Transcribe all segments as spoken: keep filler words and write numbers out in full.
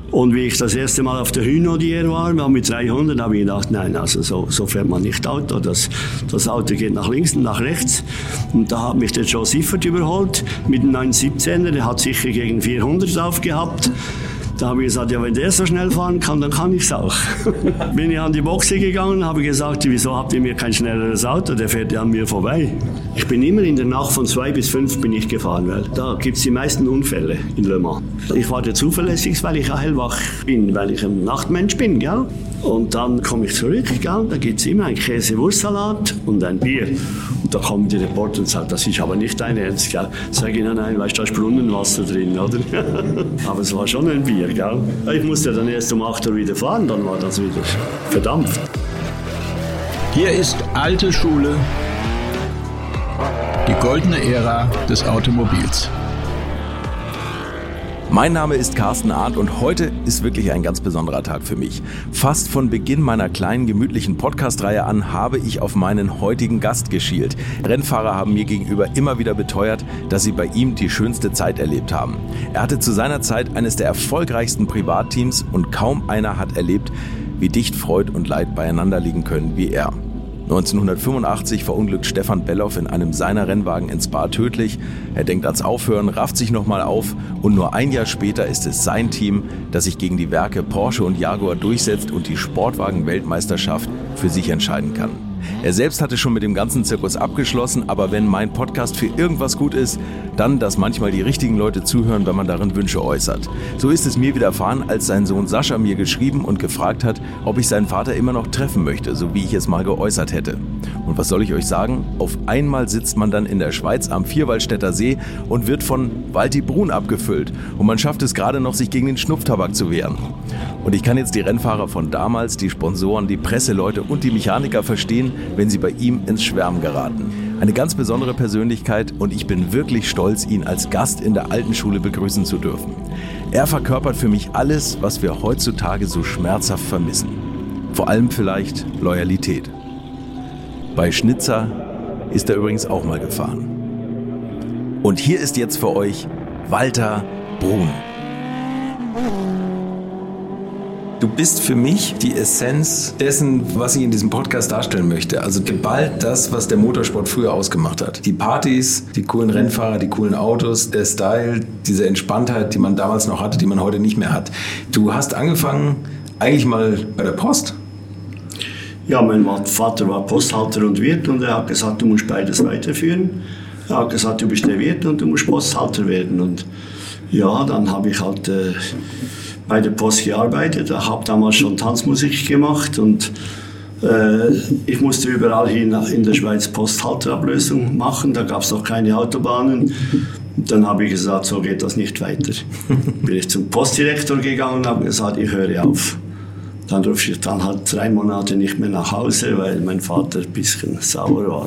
Und wie ich das erste Mal auf der Hünodier war, war mit dreihundert, habe ich gedacht, nein, also so, so fährt man nicht Auto. Das, das Auto geht nach links und nach rechts. Und da hat mich der Joe Siffert überholt mit einem neun siebzehner, der hat sicher gegen vierhundert drauf gehabt. Da habe ich gesagt, ja, wenn der so schnell fahren kann, dann kann ich es auch. Bin ich an die Boxe gegangen, habe gesagt, wieso habt ihr mir kein schnelleres Auto, der fährt ja an mir vorbei. Ich bin immer in der Nacht von zwei bis fünf bin ich gefahren, weil da gibt es die meisten Unfälle in Le Mans. Ich war der zuverlässigste, weil ich auch hellwach bin, weil ich ein Nachtmensch bin, gell? Und dann komme ich zurück, gell? Da gibt es immer ein Käse-Wurstsalat und ein Bier. Und da kommen die Reporter und sagen, das ist aber nicht dein Ernst, gell? Sag ich, nein, nein, weißt du, da ist Brunnenwasser drin, oder? Aber es war schon ein Bier, gell? Ich musste dann erst um acht Uhr wieder fahren, dann war das wieder verdampft. Hier ist alte Schule, die goldene Ära des Automobils. Mein Name ist Carsten Arndt und heute ist wirklich ein ganz besonderer Tag für mich. Fast von Beginn meiner kleinen, gemütlichen Podcast-Reihe an habe ich auf meinen heutigen Gast geschielt. Rennfahrer haben mir gegenüber immer wieder beteuert, dass sie bei ihm die schönste Zeit erlebt haben. Er hatte zu seiner Zeit eines der erfolgreichsten Privatteams und kaum einer hat erlebt, wie dicht Freud und Leid beieinander liegen können wie er. neunzehnhundertfünfundachtzig verunglückt Stefan Bellof in einem seiner Rennwagen in Spa tödlich. Er denkt ans Aufhören, rafft sich nochmal auf und nur ein Jahr später ist es sein Team, das sich gegen die Werke Porsche und Jaguar durchsetzt und die Sportwagen-Weltmeisterschaft für sich entscheiden kann. Er selbst hatte schon mit dem ganzen Zirkus abgeschlossen, aber wenn mein Podcast für irgendwas gut ist, dann, dass manchmal die richtigen Leute zuhören, wenn man darin Wünsche äußert. So ist es mir widerfahren, als sein Sohn Sascha mir geschrieben und gefragt hat, ob ich seinen Vater immer noch treffen möchte, so wie ich es mal geäußert hätte. Und was soll ich euch sagen? Auf einmal sitzt man dann in der Schweiz am Vierwaldstätter See und wird von Walti Brun abgefüllt. Und man schafft es gerade noch, sich gegen den Schnupftabak zu wehren. Und ich kann jetzt die Rennfahrer von damals, die Sponsoren, die Presseleute und die Mechaniker verstehen, wenn sie bei ihm ins Schwärmen geraten. Eine ganz besondere Persönlichkeit und ich bin wirklich stolz, ihn als Gast in der alten Schule begrüßen zu dürfen. Er verkörpert für mich alles, was wir heutzutage so schmerzhaft vermissen. Vor allem vielleicht Loyalität. Bei Schnitzer ist er übrigens auch mal gefahren. Und hier ist jetzt für euch Walter Brun. Du bist für mich die Essenz dessen, was ich in diesem Podcast darstellen möchte. Also geballt das, was der Motorsport früher ausgemacht hat. Die Partys, die coolen Rennfahrer, die coolen Autos, der Style, diese Entspanntheit, die man damals noch hatte, die man heute nicht mehr hat. Du hast angefangen eigentlich mal bei der Post. Ja, mein Vater war Posthalter und Wirt und er hat gesagt, du musst beides weiterführen. Er hat gesagt, du bist der Wirt und du musst Posthalter werden. Und ja, dann habe ich halt äh, bei der Post gearbeitet. Ich habe damals schon Tanzmusik gemacht und äh, ich musste überall hin in der Schweiz Posthalterablösung machen. Da gab es noch keine Autobahnen. Und dann habe ich gesagt, so geht das nicht weiter. Bin ich zum Postdirektor gegangen und habe gesagt, ich höre auf. Dann durfte ich dann halt drei Monate nicht mehr nach Hause, weil mein Vater ein bisschen sauer war.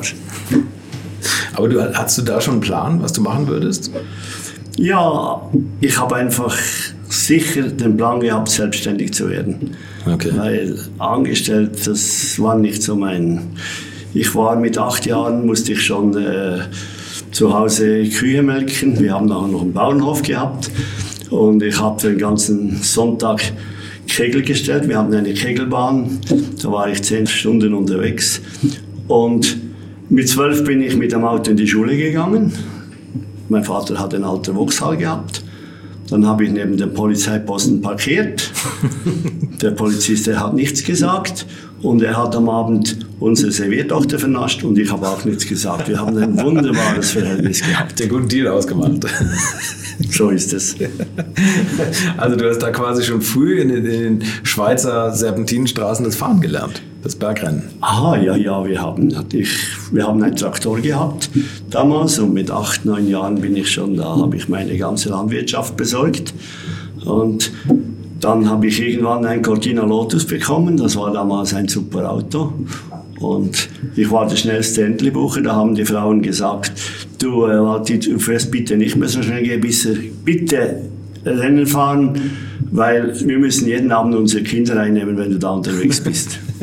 Aber du, hast du da schon einen Plan, was du machen würdest? Ja, ich habe einfach sicher den Plan gehabt, selbstständig zu werden. Okay. Weil angestellt, das war nicht so mein... Ich war mit acht Jahren, musste ich schon äh, zu Hause Kühe melken. Wir haben nachher noch einen Bauernhof gehabt. Und ich habe den ganzen Sonntag Kegel gestellt. Wir hatten eine Kegelbahn. Da war ich zehn Stunden unterwegs. Und mit zwölf bin ich mit dem Auto in die Schule gegangen. Mein Vater hat einen alten Vauxhall gehabt. Dann habe ich neben dem Polizeiposten parkiert. Der Polizist, der hat nichts gesagt. Und er hat am Abend unsere Serviertochter vernascht und ich habe auch nichts gesagt. Wir haben ein wunderbares Verhältnis gehabt. Den guten Deal ausgemacht. So ist es. Also du hast da quasi schon früh in den, in den Schweizer Serpentinenstraßen das Fahren gelernt, das Bergrennen. Aha, ja, ja, wir haben, ich, wir haben einen Traktor gehabt damals und mit acht, neun Jahren bin ich schon da, habe ich meine ganze Landwirtschaft besorgt. Und dann habe ich irgendwann einen Cortina Lotus bekommen, das war damals ein super Auto. Und ich war der schnellste Entlebucher, da haben die Frauen gesagt, du, äh, du fährst bitte nicht mehr so schnell, geh bitte Rennen fahren, weil wir müssen jeden Abend unsere Kinder reinnehmen, wenn du da unterwegs bist.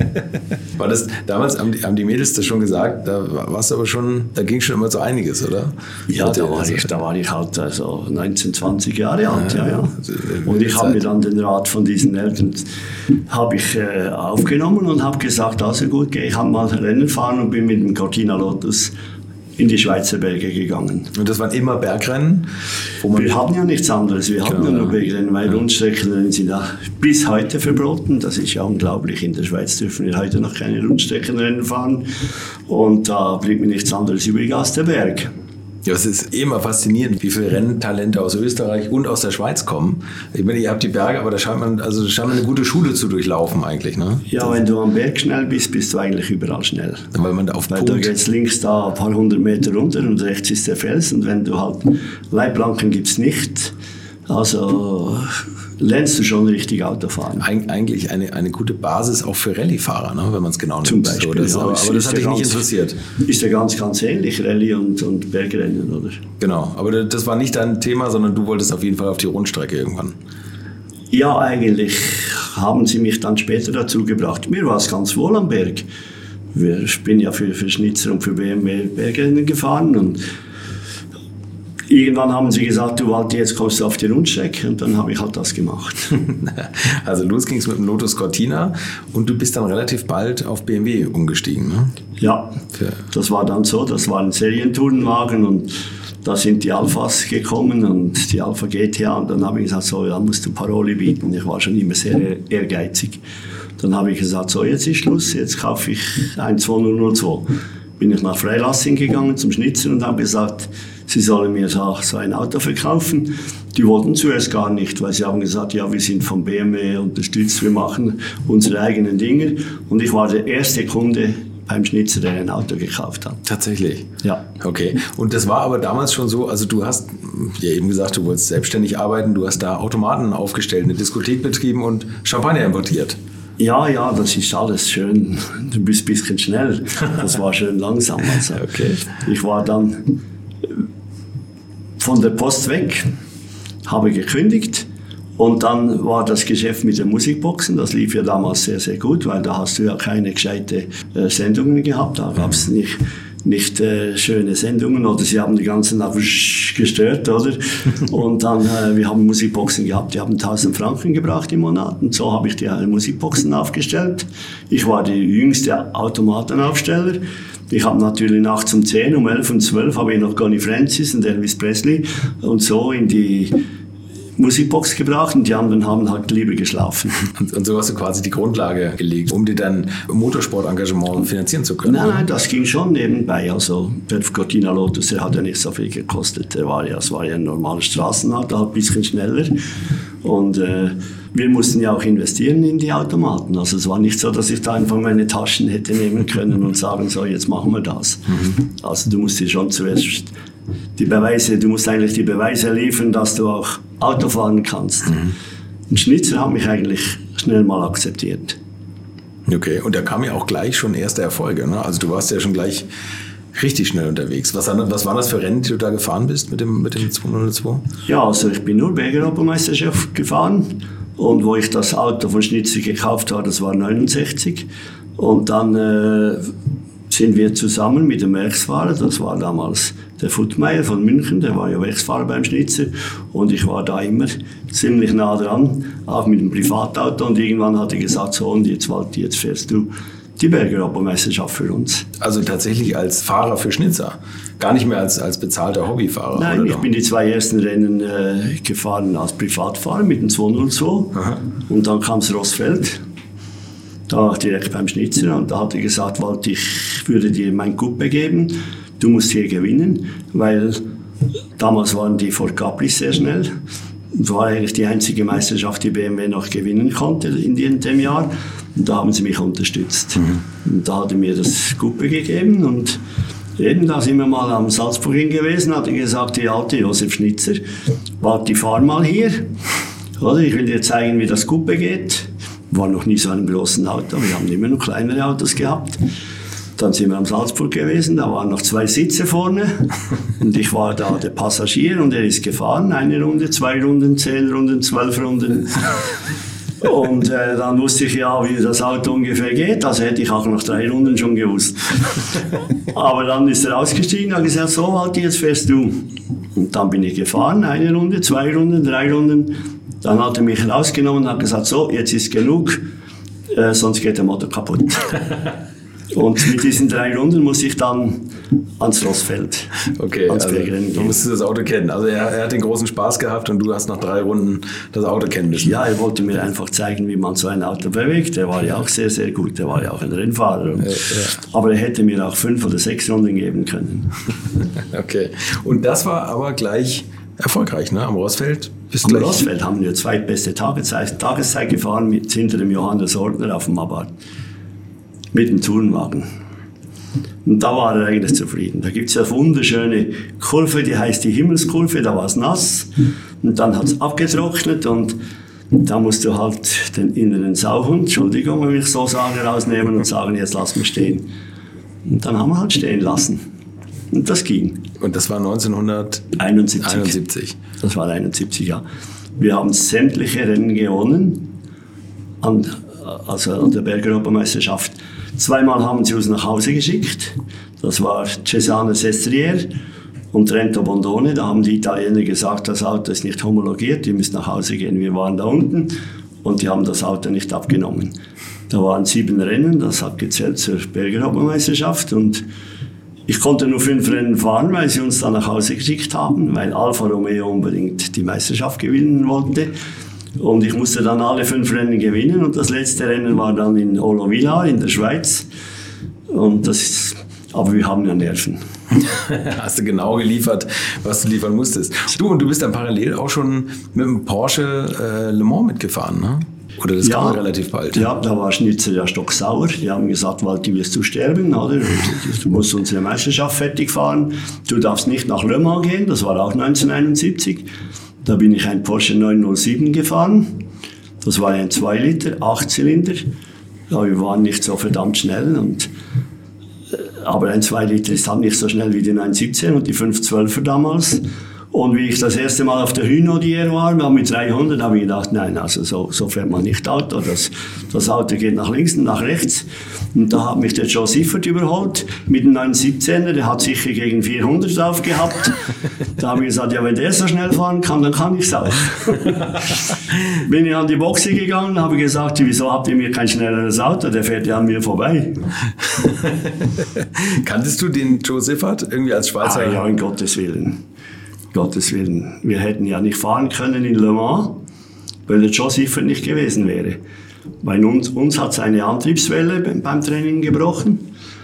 War das, damals haben die, haben die Mädels das schon gesagt, da warst du aber schon, da ging schon immer so einiges, oder? Ja, da war, ich, da war ich halt also neunzehn, zwanzig Jahre alt, ja, ja. Und ich habe mir dann den Rat von diesen Eltern habe ich, äh, aufgenommen und habe gesagt, also gut, ich habe mal Rennen fahren und bin mit dem Cortina Lotus in die Schweizer Berge gegangen. Und das waren immer Bergrennen? Wo man wir hatten ja nichts anderes, wir hatten ja nur Bergrennen, weil ja. Rundstreckenrennen sind ja bis heute verboten. Das ist ja unglaublich, in der Schweiz dürfen wir heute noch keine Rundstreckenrennen fahren und da bleibt mir nichts anderes übrig als der Berg. Ja, es ist immer faszinierend, wie viele Renntalente aus Österreich und aus der Schweiz kommen. Ich meine, ihr habt die Berge, aber da scheint man, also da scheint man eine gute Schule zu durchlaufen eigentlich, ne? Ja, das wenn du am Berg schnell bist, bist du eigentlich überall schnell. Weil man da auf Weil Punkt... da geht's links da ein paar hundert Meter runter und rechts ist der Fels und wenn du halt Leitplanken gibt's nicht, also lernst du schon richtig Auto fahren. Eig eigentlich eine, eine gute Basis auch für Rallye-Fahrer, ne, wenn man es genau nimmt. Zum Beispiel, so, das, ja, aber, aber das hat dich nicht interessiert. Ist ja ganz, ganz ähnlich, Rallye und, und Bergrennen, oder? Genau, aber das war nicht dein Thema, sondern du wolltest auf jeden Fall auf die Rundstrecke irgendwann. Ja, eigentlich haben sie mich dann später dazu gebracht. Mir war es ganz wohl am Berg. Ich bin ja für, für Schnitzer und für B M W Bergrennen gefahren und irgendwann haben sie gesagt, du Walti, jetzt kommst du auf die Rundstrecke und dann habe ich halt das gemacht. Also los ging es mit dem Lotus Cortina und du bist dann relativ bald auf B M W umgestiegen, ne? Ja, das war dann so, das war ein Serientourenwagen und da sind die Alphas gekommen und die Alpha G T A und dann habe ich gesagt, so, da musst du Paroli bieten. Ich war schon immer sehr ehrgeizig. Dann habe ich gesagt, so, jetzt ist Schluss, jetzt kaufe ich ein zwei null null zwei. Bin ich nach Freilassing gegangen zum Schnitzer und habe gesagt, sie sollen mir so ein Auto verkaufen. Die wollten zuerst gar nicht, weil sie haben gesagt, ja, wir sind vom B M W unterstützt, wir machen unsere eigenen Dinge. Und ich war der erste Kunde beim Schnitzer, der ein Auto gekauft hat. Tatsächlich? Ja. Okay. Und das war aber damals schon so, also du hast ja eben gesagt, du wolltest selbstständig arbeiten, du hast da Automaten aufgestellt, eine Diskothek betrieben und Champagner importiert. Ja, ja, das ist alles schön. Du bist ein bisschen schnell. Das war schön langsam. Also. Okay. Ich war dann von der Post weg, habe gekündigt und dann war das Geschäft mit den Musikboxen, das lief ja damals sehr, sehr gut, weil da hast du ja keine gescheite äh, Sendungen gehabt, da gab es nicht, nicht äh, schöne Sendungen oder sie haben die ganzen Nacht gestört, oder? Und dann, äh, wir haben Musikboxen gehabt, die haben tausend Franken gebracht im Monat und so habe ich die äh, Musikboxen aufgestellt. Ich war der jüngste Automatenaufsteller. Ich habe natürlich nachts um zehn, um elf und zwölf habe ich noch Connie Francis und Elvis Presley und so in die Musikbox gebracht und die anderen haben halt lieber geschlafen. Und, und so hast du quasi die Grundlage gelegt, um dir dein Motorsportengagement finanzieren zu können? Nein, nein, das ging schon nebenbei. Also der Cortina Lotus, der hat ja nicht so viel gekostet. Der war ja, es war ja ein normaler Straßenauto, halt ein bisschen schneller. Und äh, wir mussten ja auch investieren in die Automaten. Also es war nicht so, dass ich da einfach meine Taschen hätte nehmen können und sagen, so, jetzt machen wir das. Mhm. Also du musst dir schon zuerst die Beweise, du musst eigentlich die Beweise liefern, dass du auch Auto fahren kannst. Mhm. Und Schnitzer hat mich eigentlich schnell mal akzeptiert. Okay, und da kamen ja auch gleich schon erste Erfolge, ne? Also du warst ja schon gleich richtig schnell unterwegs. Was, was waren das für Rennen, die du da gefahren bist mit dem, mit dem zwei null zwei? Ja, also ich bin nur Bergeuropameisterschaft gefahren. Und wo ich das Auto von Schnitzer gekauft habe, das war neunundsechzig. Und dann äh, sind wir zusammen mit dem Werksfahrer, das war damals der Futtmeier von München, der war ja Werksfahrer beim Schnitzer. Und ich war da immer ziemlich nah dran, auch mit dem Privatauto. Und irgendwann hat er gesagt, so, und jetzt, Walti, jetzt fährst du die Bergeuropameisterschaft für uns. Also tatsächlich als Fahrer für Schnitzer, gar nicht mehr als, als bezahlter Hobbyfahrer? Nein, oder ich doch? bin die zwei ersten Rennen äh, gefahren als Privatfahrer mit dem zwei null zwei. Aha. Und dann kam es Rossfeld, da direkt beim Schnitzer. Und da hat er gesagt, Walti, ich würde dir mein Coupe geben, du musst hier gewinnen, weil damals waren die Ford Capris sehr schnell. Das war eigentlich die einzige Meisterschaft, die B M W noch gewinnen konnte in dem Jahr. Und da haben sie mich unterstützt. Mhm. Und da hat er mir das Coupe gegeben. Und eben, da sind wir mal am Salzburg gewesen, hat er gesagt, die alte Josef Schnitzer, Walti, fahr mal hier. Oder, ich will dir zeigen, wie das Coupe geht. War noch nie so ein großes Auto, wir haben immer noch kleinere Autos gehabt. Dann sind wir am Salzburg gewesen, da waren noch zwei Sitze vorne und ich war da der Passagier und er ist gefahren, eine Runde, zwei Runden, zehn Runden, zwölf Runden. Und äh, dann wusste ich ja, wie das Auto ungefähr geht. Also hätte ich auch nach drei Runden schon gewusst. Aber dann ist er ausgestiegen und hat gesagt, so Walti, jetzt fährst du. Und dann bin ich gefahren, eine Runde, zwei Runden, drei Runden. Dann hat er mich rausgenommen und hat gesagt, so, jetzt ist genug, äh, sonst geht der Motor kaputt. Und mit diesen drei Runden muss ich dann ans Rossfeld. Okay, ans also du musstest das Auto kennen. Also er, er hat den großen Spaß gehabt und du hast nach drei Runden das Auto kennen müssen. Ja, er wollte mir einfach zeigen, wie man so ein Auto bewegt. Er war ja auch sehr, sehr gut. Er war ja auch ein Rennfahrer. Und, ja, ja. Aber er hätte mir auch fünf oder sechs Runden geben können. Okay. Und das war aber gleich erfolgreich, ne? Am Rossfeld? Am gleich Rossfeld haben wir zweitbeste Tageszeit, Tageszeit gefahren mit hinter dem Johannes Ordner auf dem Abarth. Mit dem Tourenwagen. Und da war er eigentlich zufrieden. Da gibt es eine wunderschöne Kurve, die heißt die Himmelskurve, da war es nass und dann hat es abgetrocknet und da musst du halt den inneren Sauhund, Entschuldigung, wenn ich so sage, rausnehmen und sagen, jetzt lass mich stehen. Und dann haben wir halt stehen lassen. Und das ging. Und das war neunzehnhunderteinundsiebzig? einundsiebzig. Das war einundsiebzig, ja. Wir haben sämtliche Rennen gewonnen, an, also an der Bergeuropameisterschaft. Zweimal haben sie uns nach Hause geschickt. Das war Cesana Sestriere und Trento Bondone. Da haben die Italiener gesagt, das Auto ist nicht homologiert, ihr müsst nach Hause gehen. Wir waren da unten und die haben das Auto nicht abgenommen. Da waren sieben Rennen, das hat gezählt zur Bergeuropameisterschaft und ich konnte nur fünf Rennen fahren, weil sie uns dann nach Hause geschickt haben, weil Alfa Romeo unbedingt die Meisterschaft gewinnen wollte. Und ich musste dann alle fünf Rennen gewinnen und das letzte Rennen war dann in Olovilla in der Schweiz. Und das ist, aber wir haben ja Nerven. Hast du genau geliefert, was du liefern musstest. Du, und du bist dann parallel auch schon mit dem Porsche äh, Le Mans mitgefahren, ne? Oder das ja, kam relativ bald? Ja, da war Schnitzer ja stocksauer. Die haben gesagt, Walti, wirst du sterben, oder? Du musst unsere Meisterschaft fertig fahren. Du darfst nicht nach Le Mans gehen, das war auch neunzehnhunderteinundsiebzig. Da bin ich ein Porsche neunhundertsieben gefahren. Das war ein zwei Liter, acht Zylinder. Ja, wir waren nicht so verdammt schnell. Und, äh, aber ein zwei Liter ist halt nicht so schnell wie die neun siebzehn und die fünf zwölfer damals. Und wie ich das erste Mal auf der Hünodier war, mit dreihundert, habe ich gedacht, nein, also so, so fährt man nicht Auto. Das, das Auto geht nach links und nach rechts. Und da hat mich der Joe Siffert überholt mit dem neun siebzehner, der hat sicher gegen vierhundert drauf gehabt. Da habe ich gesagt, ja, wenn der so schnell fahren kann, dann kann ich es auch. Bin ich an die Boxe gegangen, habe gesagt, wieso habt ihr mir kein schnelleres Auto, der fährt ja an mir vorbei. Kanntest du den Joe Siffert irgendwie als Schweizer? Ah, ja, um Gottes Willen. Gottes Willen. Wir hätten ja nicht fahren können in Le Mans, weil der Joe Siffert nicht gewesen wäre. Bei uns, uns hat seine Antriebswelle beim Training gebrochen.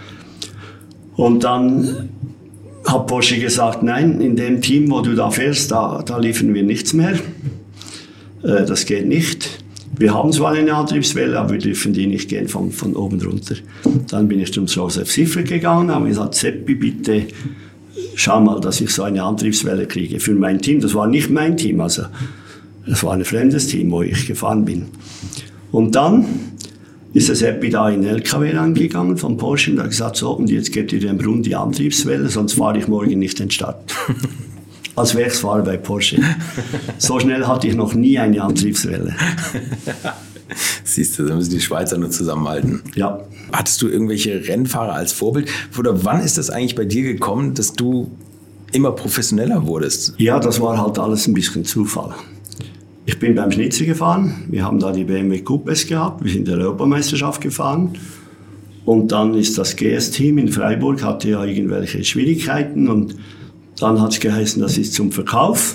Und dann hat Porsche gesagt, nein, in dem Team, wo du da fährst, da, da liefern wir nichts mehr. Äh, das geht nicht. Wir haben zwar eine Antriebswelle, aber wir dürfen die nicht gehen von, von oben runter. Dann bin ich zum Joseph Siffert gegangen, habe gesagt, Seppi, bitte schau mal, dass ich so eine Antriebswelle kriege für mein Team. Das war nicht mein Team, also das war ein fremdes Team, wo ich gefahren bin. Und dann ist der Seppi da in den L K W reingegangen von Porsche und hat gesagt, so, und jetzt gebt ihr dem Brunn die Antriebswelle, sonst fahre ich morgen nicht den Start. Als Werksfahrer bei Porsche. So schnell hatte ich noch nie eine Antriebswelle. Siehst du, da müssen die Schweizer nur zusammenhalten. Ja. Hattest du irgendwelche Rennfahrer als Vorbild? Oder wann ist das eigentlich bei dir gekommen, dass du immer professioneller wurdest? Ja, das war halt alles ein bisschen Zufall. Ich bin beim Schnitzer gefahren. Wir haben da die B M W Coupes gehabt. Wir sind in der Europameisterschaft gefahren. Und dann ist das G S-Team in Freiburg, hatte ja irgendwelche Schwierigkeiten. Und dann hat es geheißen, das ist zum Verkauf.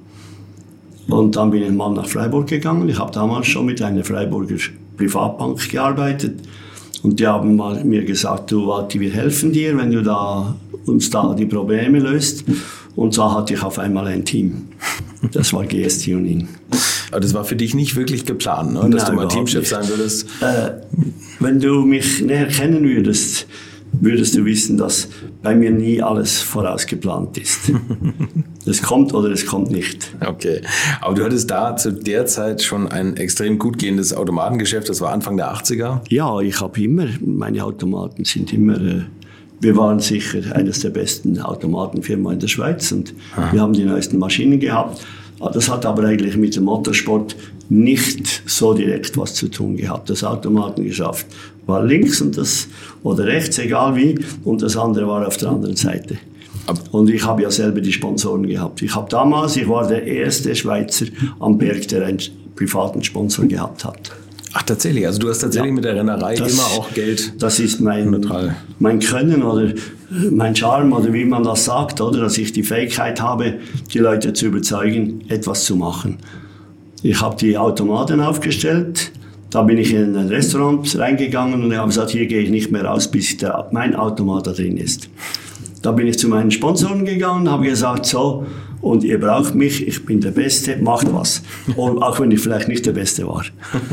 Und dann bin ich mal nach Freiburg gegangen. Ich habe damals schon mit einer Freiburger Privatbank gearbeitet. Und die haben mal mir gesagt, du Walti, wir helfen dir, wenn du da, uns da die Probleme löst. Und so hatte ich auf einmal ein Team. Das war G S Tuning. Aber das war für dich nicht wirklich geplant, ne? Dass Nein, du mal Teamchef sein würdest? Äh, wenn du mich näher kennen würdest, würdest du wissen, dass bei mir nie alles vorausgeplant ist. Es kommt oder es kommt nicht. Okay, aber du hattest da zu der Zeit schon ein extrem gut gehendes Automatengeschäft, das war Anfang der achtziger? Ja, ich habe immer, meine Automaten sind immer, äh, wir waren sicher eines der besten Automatenfirmen in der Schweiz und Aha. wir haben die neuesten Maschinen gehabt. Das hat aber eigentlich mit dem Motorsport nicht so direkt was zu tun gehabt. Das Automatengeschäft war links und das, oder rechts, egal wie, und das andere war auf der anderen Seite. Und ich habe ja selber die Sponsoren gehabt. Ich habe damals, ich war der erste Schweizer am Berg, der einen privaten Sponsor gehabt hat. Ach, tatsächlich? Also du hast tatsächlich ja, mit der Rennerei das, immer auch Geld. Das ist mein, mein Können oder mein Charme oder wie man das sagt, oder? Dass ich die Fähigkeit habe, die Leute zu überzeugen, etwas zu machen. Ich habe die Automaten aufgestellt, da bin ich in ein Restaurant reingegangen und habe gesagt, hier gehe ich nicht mehr raus, bis der, mein Automat da drin ist. Da bin ich zu meinen Sponsoren gegangen, habe gesagt, so, und ihr braucht mich, ich bin der Beste, macht was. Und auch wenn ich vielleicht nicht der Beste war.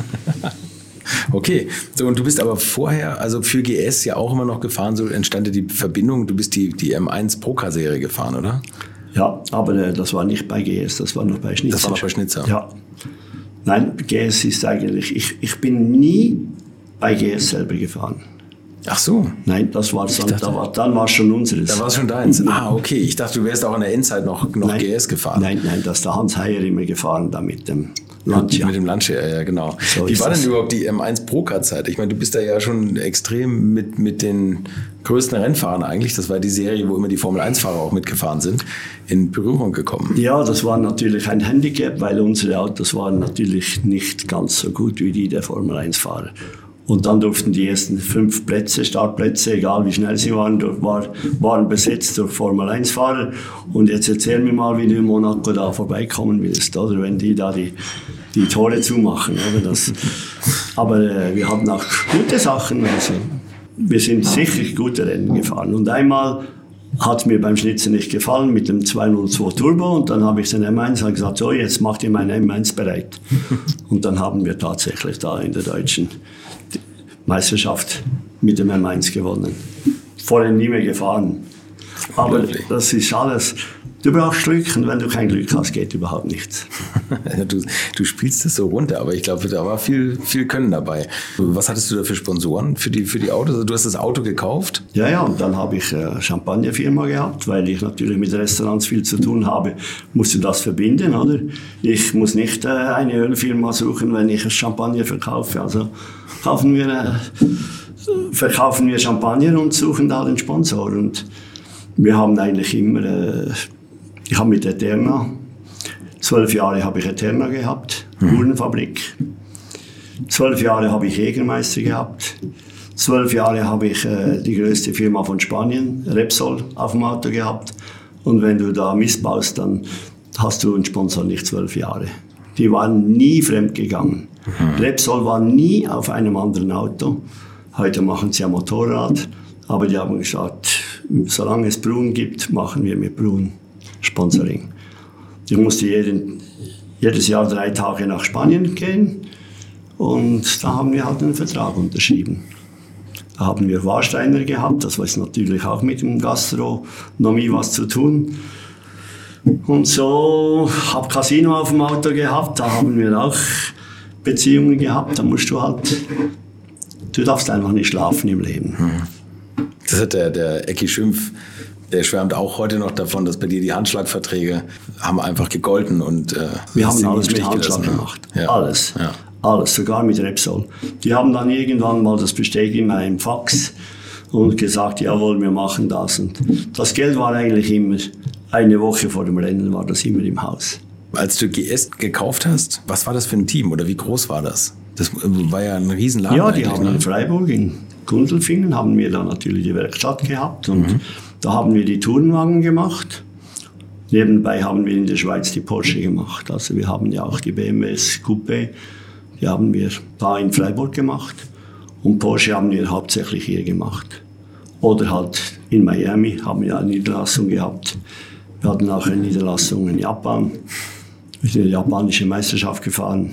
Okay, so, und du bist aber vorher, also für G S ja auch immer noch gefahren, so entstand ja die Verbindung, du bist die, die M eins Procar-Serie gefahren, oder? Ja, aber äh, das war nicht bei G S, das war noch bei Schnitzer. Das war noch bei Schnitzer? Ja. Nein, G S ist eigentlich, ich, ich bin nie bei G S selber gefahren. Ach so. Nein, das war dann, da war, dann war es schon unseres. Da war es schon deins. Ah, okay. Ich dachte, du wärst auch in der Endzeit noch, noch G S gefahren. Nein, nein, das ist der Hans Heyer immer gefahren, da mit dem Lancia. Mit dem Lancia, ja, genau. So Wie war das denn überhaupt die M eins Procar-Zeit? Ich meine, du bist da ja schon extrem mit, mit den größten Rennfahrern eigentlich, das war die Serie, wo immer die Formel eins Fahrer auch mitgefahren sind, in Berührung gekommen. Ja, das war natürlich ein Handicap, weil unsere Autos waren natürlich nicht ganz so gut wie die der Formel eins Fahrer. Und dann durften die ersten fünf Plätze, Startplätze, egal wie schnell sie waren, war, waren besetzt durch Formel eins Fahrer. Und jetzt erzähl mir mal, wie du in Monaco da vorbeikommen willst, oder? Wenn die da die, die Tore zumachen, oder? Das, aber äh, wir hatten auch gute Sachen. Also, wir sind sicher gute Rennen gefahren. Und einmal hat mir beim Schnitzer nicht gefallen mit dem zweihundertzwei Turbo. Und dann habe ich den M eins gesagt, so, jetzt macht ihr mein M eins bereit. Und dann haben wir tatsächlich da in der deutschen Meisterschaft mit dem M eins gewonnen. Vorher nie mehr gefahren. Aber das ist alles. Du brauchst Glück und wenn du kein Glück hast, geht überhaupt nichts. du, du spielst das so runter, aber ich glaube, da war viel, viel Können dabei. Was hattest du da für Sponsoren für die, für die Autos? Also du hast das Auto gekauft? Ja, ja, und dann habe ich eine Champagnerfirma gehabt, weil ich natürlich mit Restaurants viel zu tun habe, musst du das verbinden, oder? Ich muss nicht eine Ölfirma suchen, wenn ich Champagner verkaufe. Also kaufen wir, äh, verkaufen wir Champagner und suchen da den Sponsor. Und wir haben eigentlich immer, äh, ich habe mit Eterna, zwölf Jahre habe ich Eterna gehabt, mhm. Uhrenfabrik. Zwölf Jahre habe ich Jägermeister gehabt. Zwölf Jahre habe ich äh, die größte Firma von Spanien, Repsol, auf dem Auto gehabt. Und wenn du da missbaust, dann hast du einen Sponsor nicht zwölf Jahre. Die waren nie fremdgegangen. Mhm. Repsol war nie auf einem anderen Auto. Heute machen sie ja Motorrad. Aber die haben gesagt, solange es Brun gibt, machen wir mit Brun Sponsoring. Ich musste jeden, jedes Jahr drei Tage nach Spanien gehen und da haben wir halt einen Vertrag unterschrieben. Da haben wir Warsteiner gehabt, das war natürlich auch mit dem Gastronomie was zu tun. Und so habe Casino auf dem Auto gehabt, da haben wir auch Beziehungen gehabt, da musst du halt, du darfst einfach nicht schlafen im Leben. Das hat der, der Ecki Schimpf, der schwärmt auch heute noch davon, dass bei dir die Handschlagverträge haben einfach gegolten. Und, äh, wir haben alles mit Handschlag gemacht. Ja. Alles. Ja. Alles, sogar mit Repsol. Die haben dann irgendwann mal das bestätigt in meinem Fax und gesagt, jawohl, wir machen das. Und das Geld war eigentlich immer, eine Woche vor dem Rennen war das immer im Haus. Als du G S gekauft hast, was war das für ein Team oder wie groß war das? Das war ja ein Riesenladen. Ja, die haben in Freiburg, in Gundelfingen, haben wir dann natürlich die Werkstatt gehabt und mhm. da haben wir die Tourenwagen gemacht. Nebenbei haben wir in der Schweiz die Porsche gemacht. Also wir haben ja auch die B M Ws Coupé, die haben wir da in Freiburg gemacht und Porsche haben wir hauptsächlich hier gemacht. Oder halt in Miami haben wir eine Niederlassung gehabt. Wir hatten auch eine Niederlassung in Japan. Wir sind in die japanische Meisterschaft gefahren.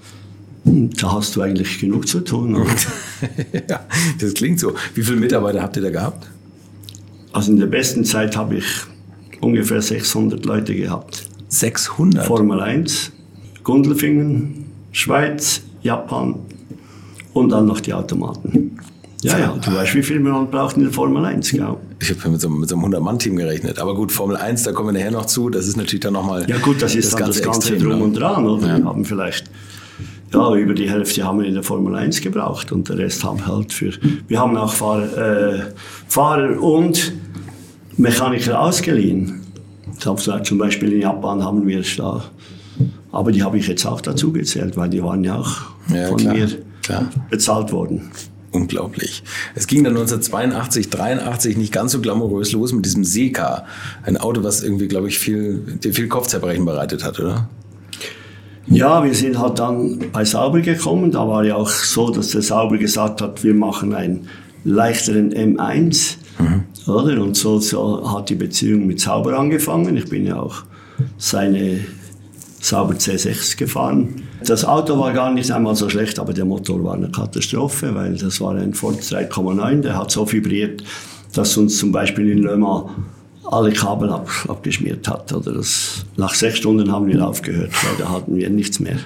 Und da hast du eigentlich genug zu tun. Ja, das klingt so. Wie viele Mitarbeiter habt ihr da gehabt? Also in der besten Zeit habe ich ungefähr sechshundert Leute gehabt. sechshundert? Formel eins, Gundelfingen, Schweiz, Japan und dann noch die Automaten. Ja, ja, du weißt, wie viel man braucht in der Formel eins, genau. Ich habe mit so, mit so einem hundert-Mann-Team gerechnet. Aber gut, Formel eins, da kommen wir nachher noch zu. Das ist natürlich dann nochmal. Ja, gut, das ist das dann ganze das Ganze drum und dran, oder? Ja. Wir haben vielleicht, ja, über die Hälfte haben wir in der Formel eins gebraucht und der Rest haben halt für. Wir haben auch Fahrer, äh, Fahrer und Mechaniker ausgeliehen. Zum Beispiel in Japan haben wir da. Aber die habe ich jetzt auch dazu gezählt, weil die waren ja auch ja, von klar, mir klar. bezahlt worden. Unglaublich. Es ging dann neunzehnhundertzweiundachtzig, dreiundachtzig nicht ganz so glamourös los mit diesem Seeker. Ein Auto, was irgendwie, glaube ich, viel, dir viel Kopfzerbrechen bereitet hat, oder? Ja, wir sind halt dann bei Sauber gekommen. Da war ja auch so, dass der Sauber gesagt hat, wir machen einen leichteren M eins. Mhm. Oder? Und so, so hat die Beziehung mit Sauber angefangen. Ich bin ja auch seine Sauber C sechs gefahren. Das Auto war gar nicht einmal so schlecht, aber der Motor war eine Katastrophe, weil das war ein Ford drei Komma neun, der hat so vibriert, dass uns zum Beispiel in Le Mans alle Kabel ab, abgeschmiert hat. Oder das, nach sechs Stunden haben wir aufgehört, weil da hatten wir nichts mehr.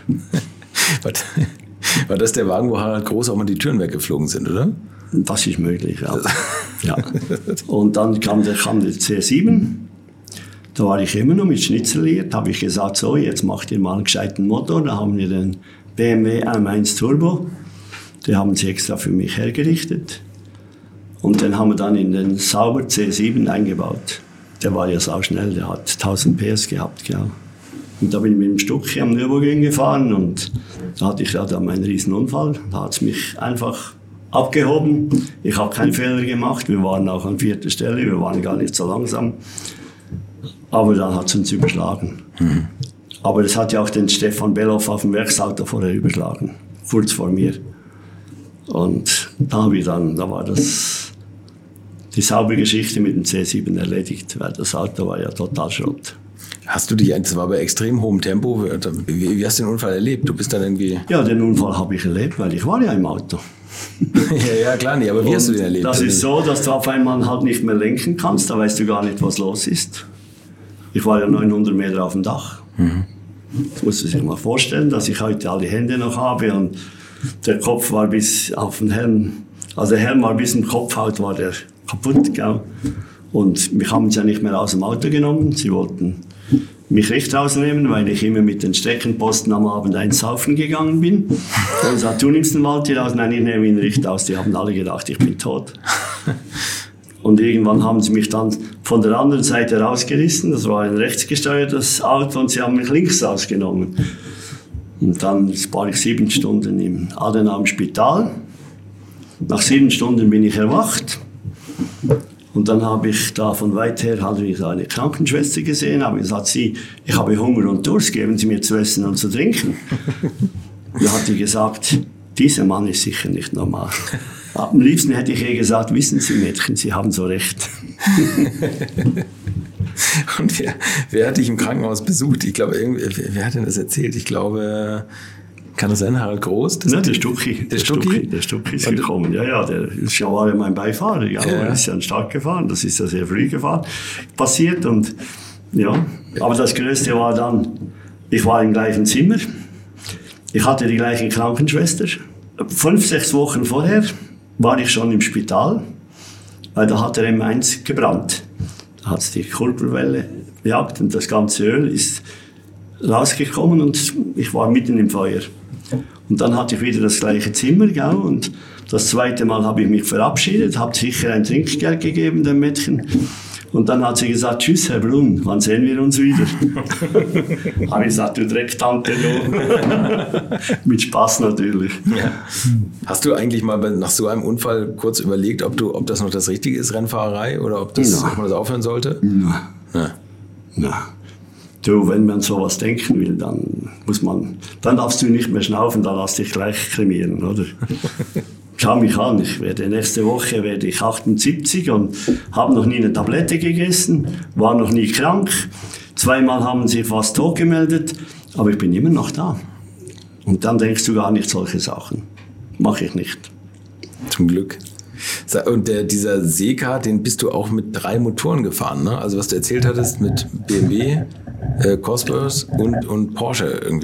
War das der Wagen, wo Harald Groß auch mal die Türen weggeflogen sind, oder? Das ist möglich, ja. ja. Und dann kam der, kam der C sieben. Da war ich immer noch mit Schnitzel liiert, habe ich gesagt, so, jetzt macht ihr mal einen gescheiten Motor. Da haben wir den B M W M eins Turbo, den haben sie extra für mich hergerichtet. Und den haben wir dann in den Sauber C sieben eingebaut. Der war ja sauschnell, der hat tausend P S gehabt, ja. Und da bin ich mit dem Stucki am Nürburgring gefahren und da hatte ich ja dann einen riesen Unfall. Da hat es mich einfach abgehoben. Ich habe keinen Fehler gemacht, wir waren auch an vierter Stelle, wir waren gar nicht so langsam. Aber dann hat es uns überschlagen. Mhm. Aber das hat ja auch den Stefan Belloff auf dem Werksauto vorher überschlagen, kurz vor mir. Und da, habe ich dann, da war das, die saubere Geschichte mit dem C sieben erledigt, weil das Auto war ja total Schrott. Hast du dich, das war bei extrem hohem Tempo, wie, wie hast du den Unfall erlebt? Du bist dann irgendwie... Ja, den Unfall habe ich erlebt, weil ich war ja im Auto. ja, ja, klar nicht, aber wie Und hast du den erlebt? Das ist so, dass du auf einmal halt nicht mehr lenken kannst, da weißt du gar nicht, was los ist. Ich war ja neunhundert Meter auf dem Dach. Mhm. Das musst du sich mal vorstellen, dass ich heute alle Hände noch habe und der Kopf war bis auf den Helm, also der Helm war bis zum Kopfhaut war der kaputt, gell? Und mich haben sie ja nicht mehr aus dem Auto genommen. Sie wollten mich recht rausnehmen, weil ich immer mit den Streckenposten am Abend einsaufen gegangen bin. Da ich gesagt, du nimmst den Wald hier raus, nein, ich nehme ihn nicht aus. Die haben alle gedacht, ich bin tot. Und irgendwann haben sie mich dann von der anderen Seite rausgerissen. Das war ein rechtsgesteuertes Auto und sie haben mich links rausgenommen. Und dann war ich sieben Stunden im Adenauer-Spital. Nach sieben Stunden bin ich erwacht. Und dann habe ich da von weit her habe ich eine Krankenschwester gesehen, habe gesagt, sie, ich habe Hunger und Durst, geben Sie mir zu essen und zu trinken. Da hat die gesagt, dieser Mann ist sicher nicht normal. Am liebsten hätte ich ihr gesagt, wissen Sie Mädchen, Sie haben so recht. Und wer, wer hat dich im Krankenhaus besucht? Ich glaube, wer, wer hat denn das erzählt? Ich glaube, kann das sein, Harald Groß? Nein, der Stucki. Der, der Stucki? Stucki, der Stucki ist gekommen. Ja, ja, der ist ja, war ja mein Beifahrer. Ja, ja. Er ist ja stark gefahren. Das ist ja sehr früh gefahren. Passiert und, ja. Aber das Größte war dann, ich war im gleichen Zimmer. Ich hatte die gleiche Krankenschwester. Fünf, sechs Wochen vorher war ich schon im Spital, weil da hat der M eins gebrannt. Da hat es die Kurbelwelle gejagt und das ganze Öl ist rausgekommen und ich war mitten im Feuer. Und dann hatte ich wieder das gleiche Zimmer, gell? Und das zweite Mal habe ich mich verabschiedet, habe sicher ein Trinkgeld gegeben dem Mädchen. Und dann hat sie gesagt, tschüss, Herr Brunn, wann sehen wir uns wieder? Habe ich gesagt, du Drecktante, du. Mit Spaß natürlich. Ja. Hast du eigentlich mal nach so einem Unfall kurz überlegt, ob, du, ob das noch das Richtige ist, Rennfahrerei, oder ob, das, ob man das aufhören sollte? Nein. Ja. Nein. Du, wenn man sowas denken will, dann muss man, dann darfst du nicht mehr schnaufen, dann lass dich gleich kremieren, oder? Schau mich an, ich werde nächste Woche werde ich achtundsiebzig und habe noch nie eine Tablette gegessen, war noch nie krank. Zweimal haben sie fast tot gemeldet, aber ich bin immer noch da. Und dann denkst du gar nicht solche Sachen. Mache ich nicht. Zum Glück. Und der, dieser Seeker, den bist du auch mit drei Motoren gefahren, ne? Also was du erzählt hattest mit B M W, äh, Cosworth und, und Porsche irgendwie.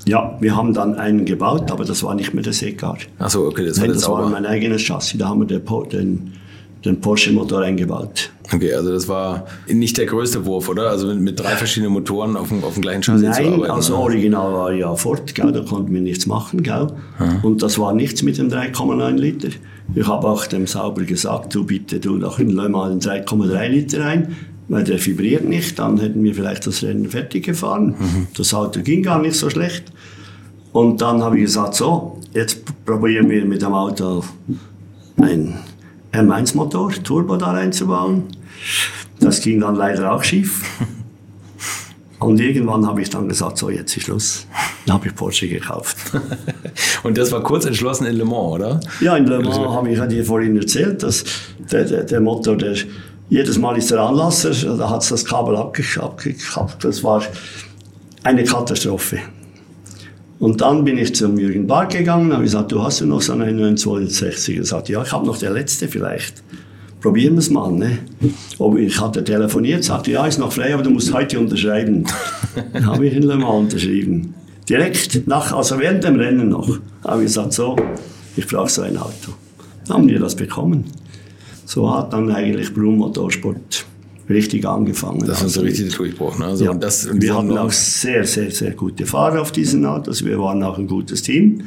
Ja, wir haben dann einen gebaut, aber das war nicht mehr der Seegar. Ach so, okay, das war, Nein, das war mein eigenes Chassis. Da haben wir den, den, den Porsche-Motor eingebaut. Okay, also das war nicht der größte Wurf, oder? Also mit, mit drei verschiedenen Motoren auf dem, auf dem gleichen Chassis Nein, zu arbeiten? also original war ja Ford, gell, da konnten wir nichts machen. Gell? Hm. Und das war nichts mit dem drei Komma neun Liter. Ich habe auch dem Sauber gesagt, du bitte, du noch in Le Mans einen drei Komma drei Liter ein, weil der vibriert nicht, dann hätten wir vielleicht das Rennen fertig gefahren. Mhm. Das Auto ging gar nicht so schlecht. Und dann habe ich gesagt, so, jetzt probieren wir mit dem Auto ein M eins Motor, Turbo da reinzubauen. Das ging dann leider auch schief. Und irgendwann habe ich dann gesagt, so, jetzt ist Schluss. Dann habe ich Porsche gekauft. Und das war kurz entschlossen in Le Mans, oder? Ja, in Le Mans habe ich dir vorhin erzählt, dass der, der, der Motor, der, jedes Mal ist der Anlasser, da hat es das Kabel abgekappt. Das war eine Katastrophe. Und dann bin ich zum Jürgen Bark gegangen und habe gesagt, du hast du noch so einen neunhundertzweiundsechzig? Er sagt, ja, ich habe noch der letzte vielleicht. Probieren wir es mal. Ne? Und ich hatte telefoniert, sagte, ja, ist noch frei, aber du musst heute unterschreiben. Dann habe ich in Le Mans unterschrieben. Direkt nach, also während dem Rennen noch, habe ich gesagt, so, ich brauche so ein Auto. Dann haben wir das bekommen. So hat dann eigentlich Blum Motorsport richtig angefangen. Das war so richtig der Durchbruch. Ne? Also ja, und das, und wir hatten auch sehr, sehr, sehr gute Fahrer auf diesen Autos. Wir waren auch ein gutes Team.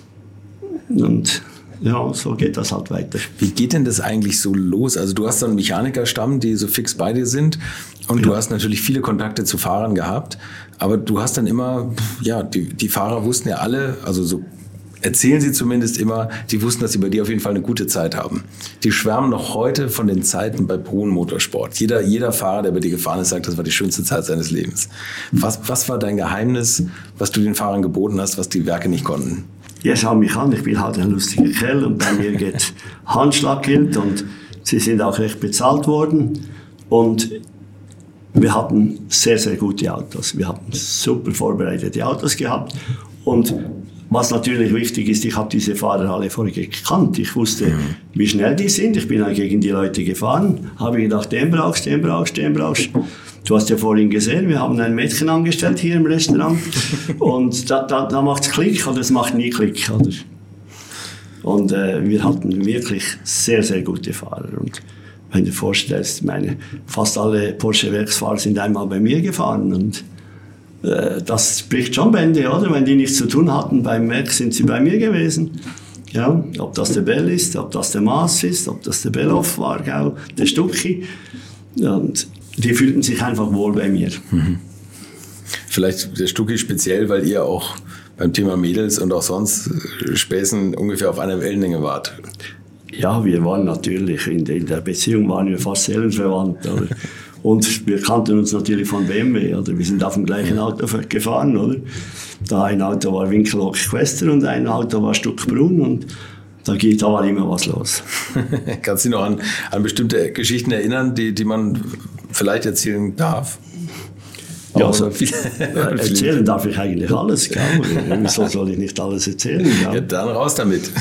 Und ja, so geht das halt weiter. Wie geht denn das eigentlich so los? Also du hast dann Mechanikerstamm, die so fix bei dir sind und ja. Du hast natürlich viele Kontakte zu Fahrern gehabt, aber du hast dann immer, ja, die, die Fahrer wussten ja alle, also so erzählen sie zumindest immer, die wussten, dass sie bei dir auf jeden Fall eine gute Zeit haben. Die schwärmen noch heute von den Zeiten bei Brun Motorsport. Jeder, jeder Fahrer, der bei dir gefahren ist, sagt, das war die schönste Zeit seines Lebens. Was, was war dein Geheimnis, was du den Fahrern geboten hast, was die Werke nicht konnten? Ja, schau mich an, ich bin halt ein lustiger Kerl und bei mir geht Handschlaggeld und sie sind auch recht bezahlt worden und wir hatten sehr, sehr gute Autos. Wir hatten super vorbereitete Autos gehabt und was natürlich wichtig ist, ich habe diese Fahrer alle vorher gekannt. Ich wusste, mhm. wie schnell die sind. Ich bin dann gegen die Leute gefahren, habe gedacht, den brauchst, den brauchst, den brauchst. Du hast ja vorhin gesehen, wir haben ein Mädchen angestellt hier im Restaurant und da, da, da macht es Klick oder es macht nie Klick. Oder? Und äh, wir hatten wirklich sehr, sehr gute Fahrer. Und wenn du dir vorstellst, meine, fast alle Porsche-Werksfahrer sind einmal bei mir gefahren und äh, das spricht schon Bände, oder? Wenn die nichts zu tun hatten beim Werk, sind sie bei mir gewesen. Ja, ob das der Bell ist, ob das der Maas ist, ob das der Belloff war, gell? Der Stucki. Und die fühlten sich einfach wohl bei mir. Mhm. Vielleicht der Stucki speziell, weil ihr auch beim Thema Mädels und auch sonst Späßen ungefähr auf einer Wellenlänge wart. Ja, wir waren natürlich, in der, in der Beziehung waren wir fast seelenverwandt. Oder? Und wir kannten uns natürlich von B M W. Oder? Wir sind auf dem gleichen Auto gefahren. Oder? Da ein Auto war Winkelhock Quester und ein Auto war Stuckbrunn. Und da, geht, da war immer was los. Kannst du dich noch an, an bestimmte Geschichten erinnern, die, die man vielleicht erzählen darf? Ja, also, erzählen darf ich eigentlich alles. Gell? Wieso soll ich nicht alles erzählen? Ja, dann raus damit.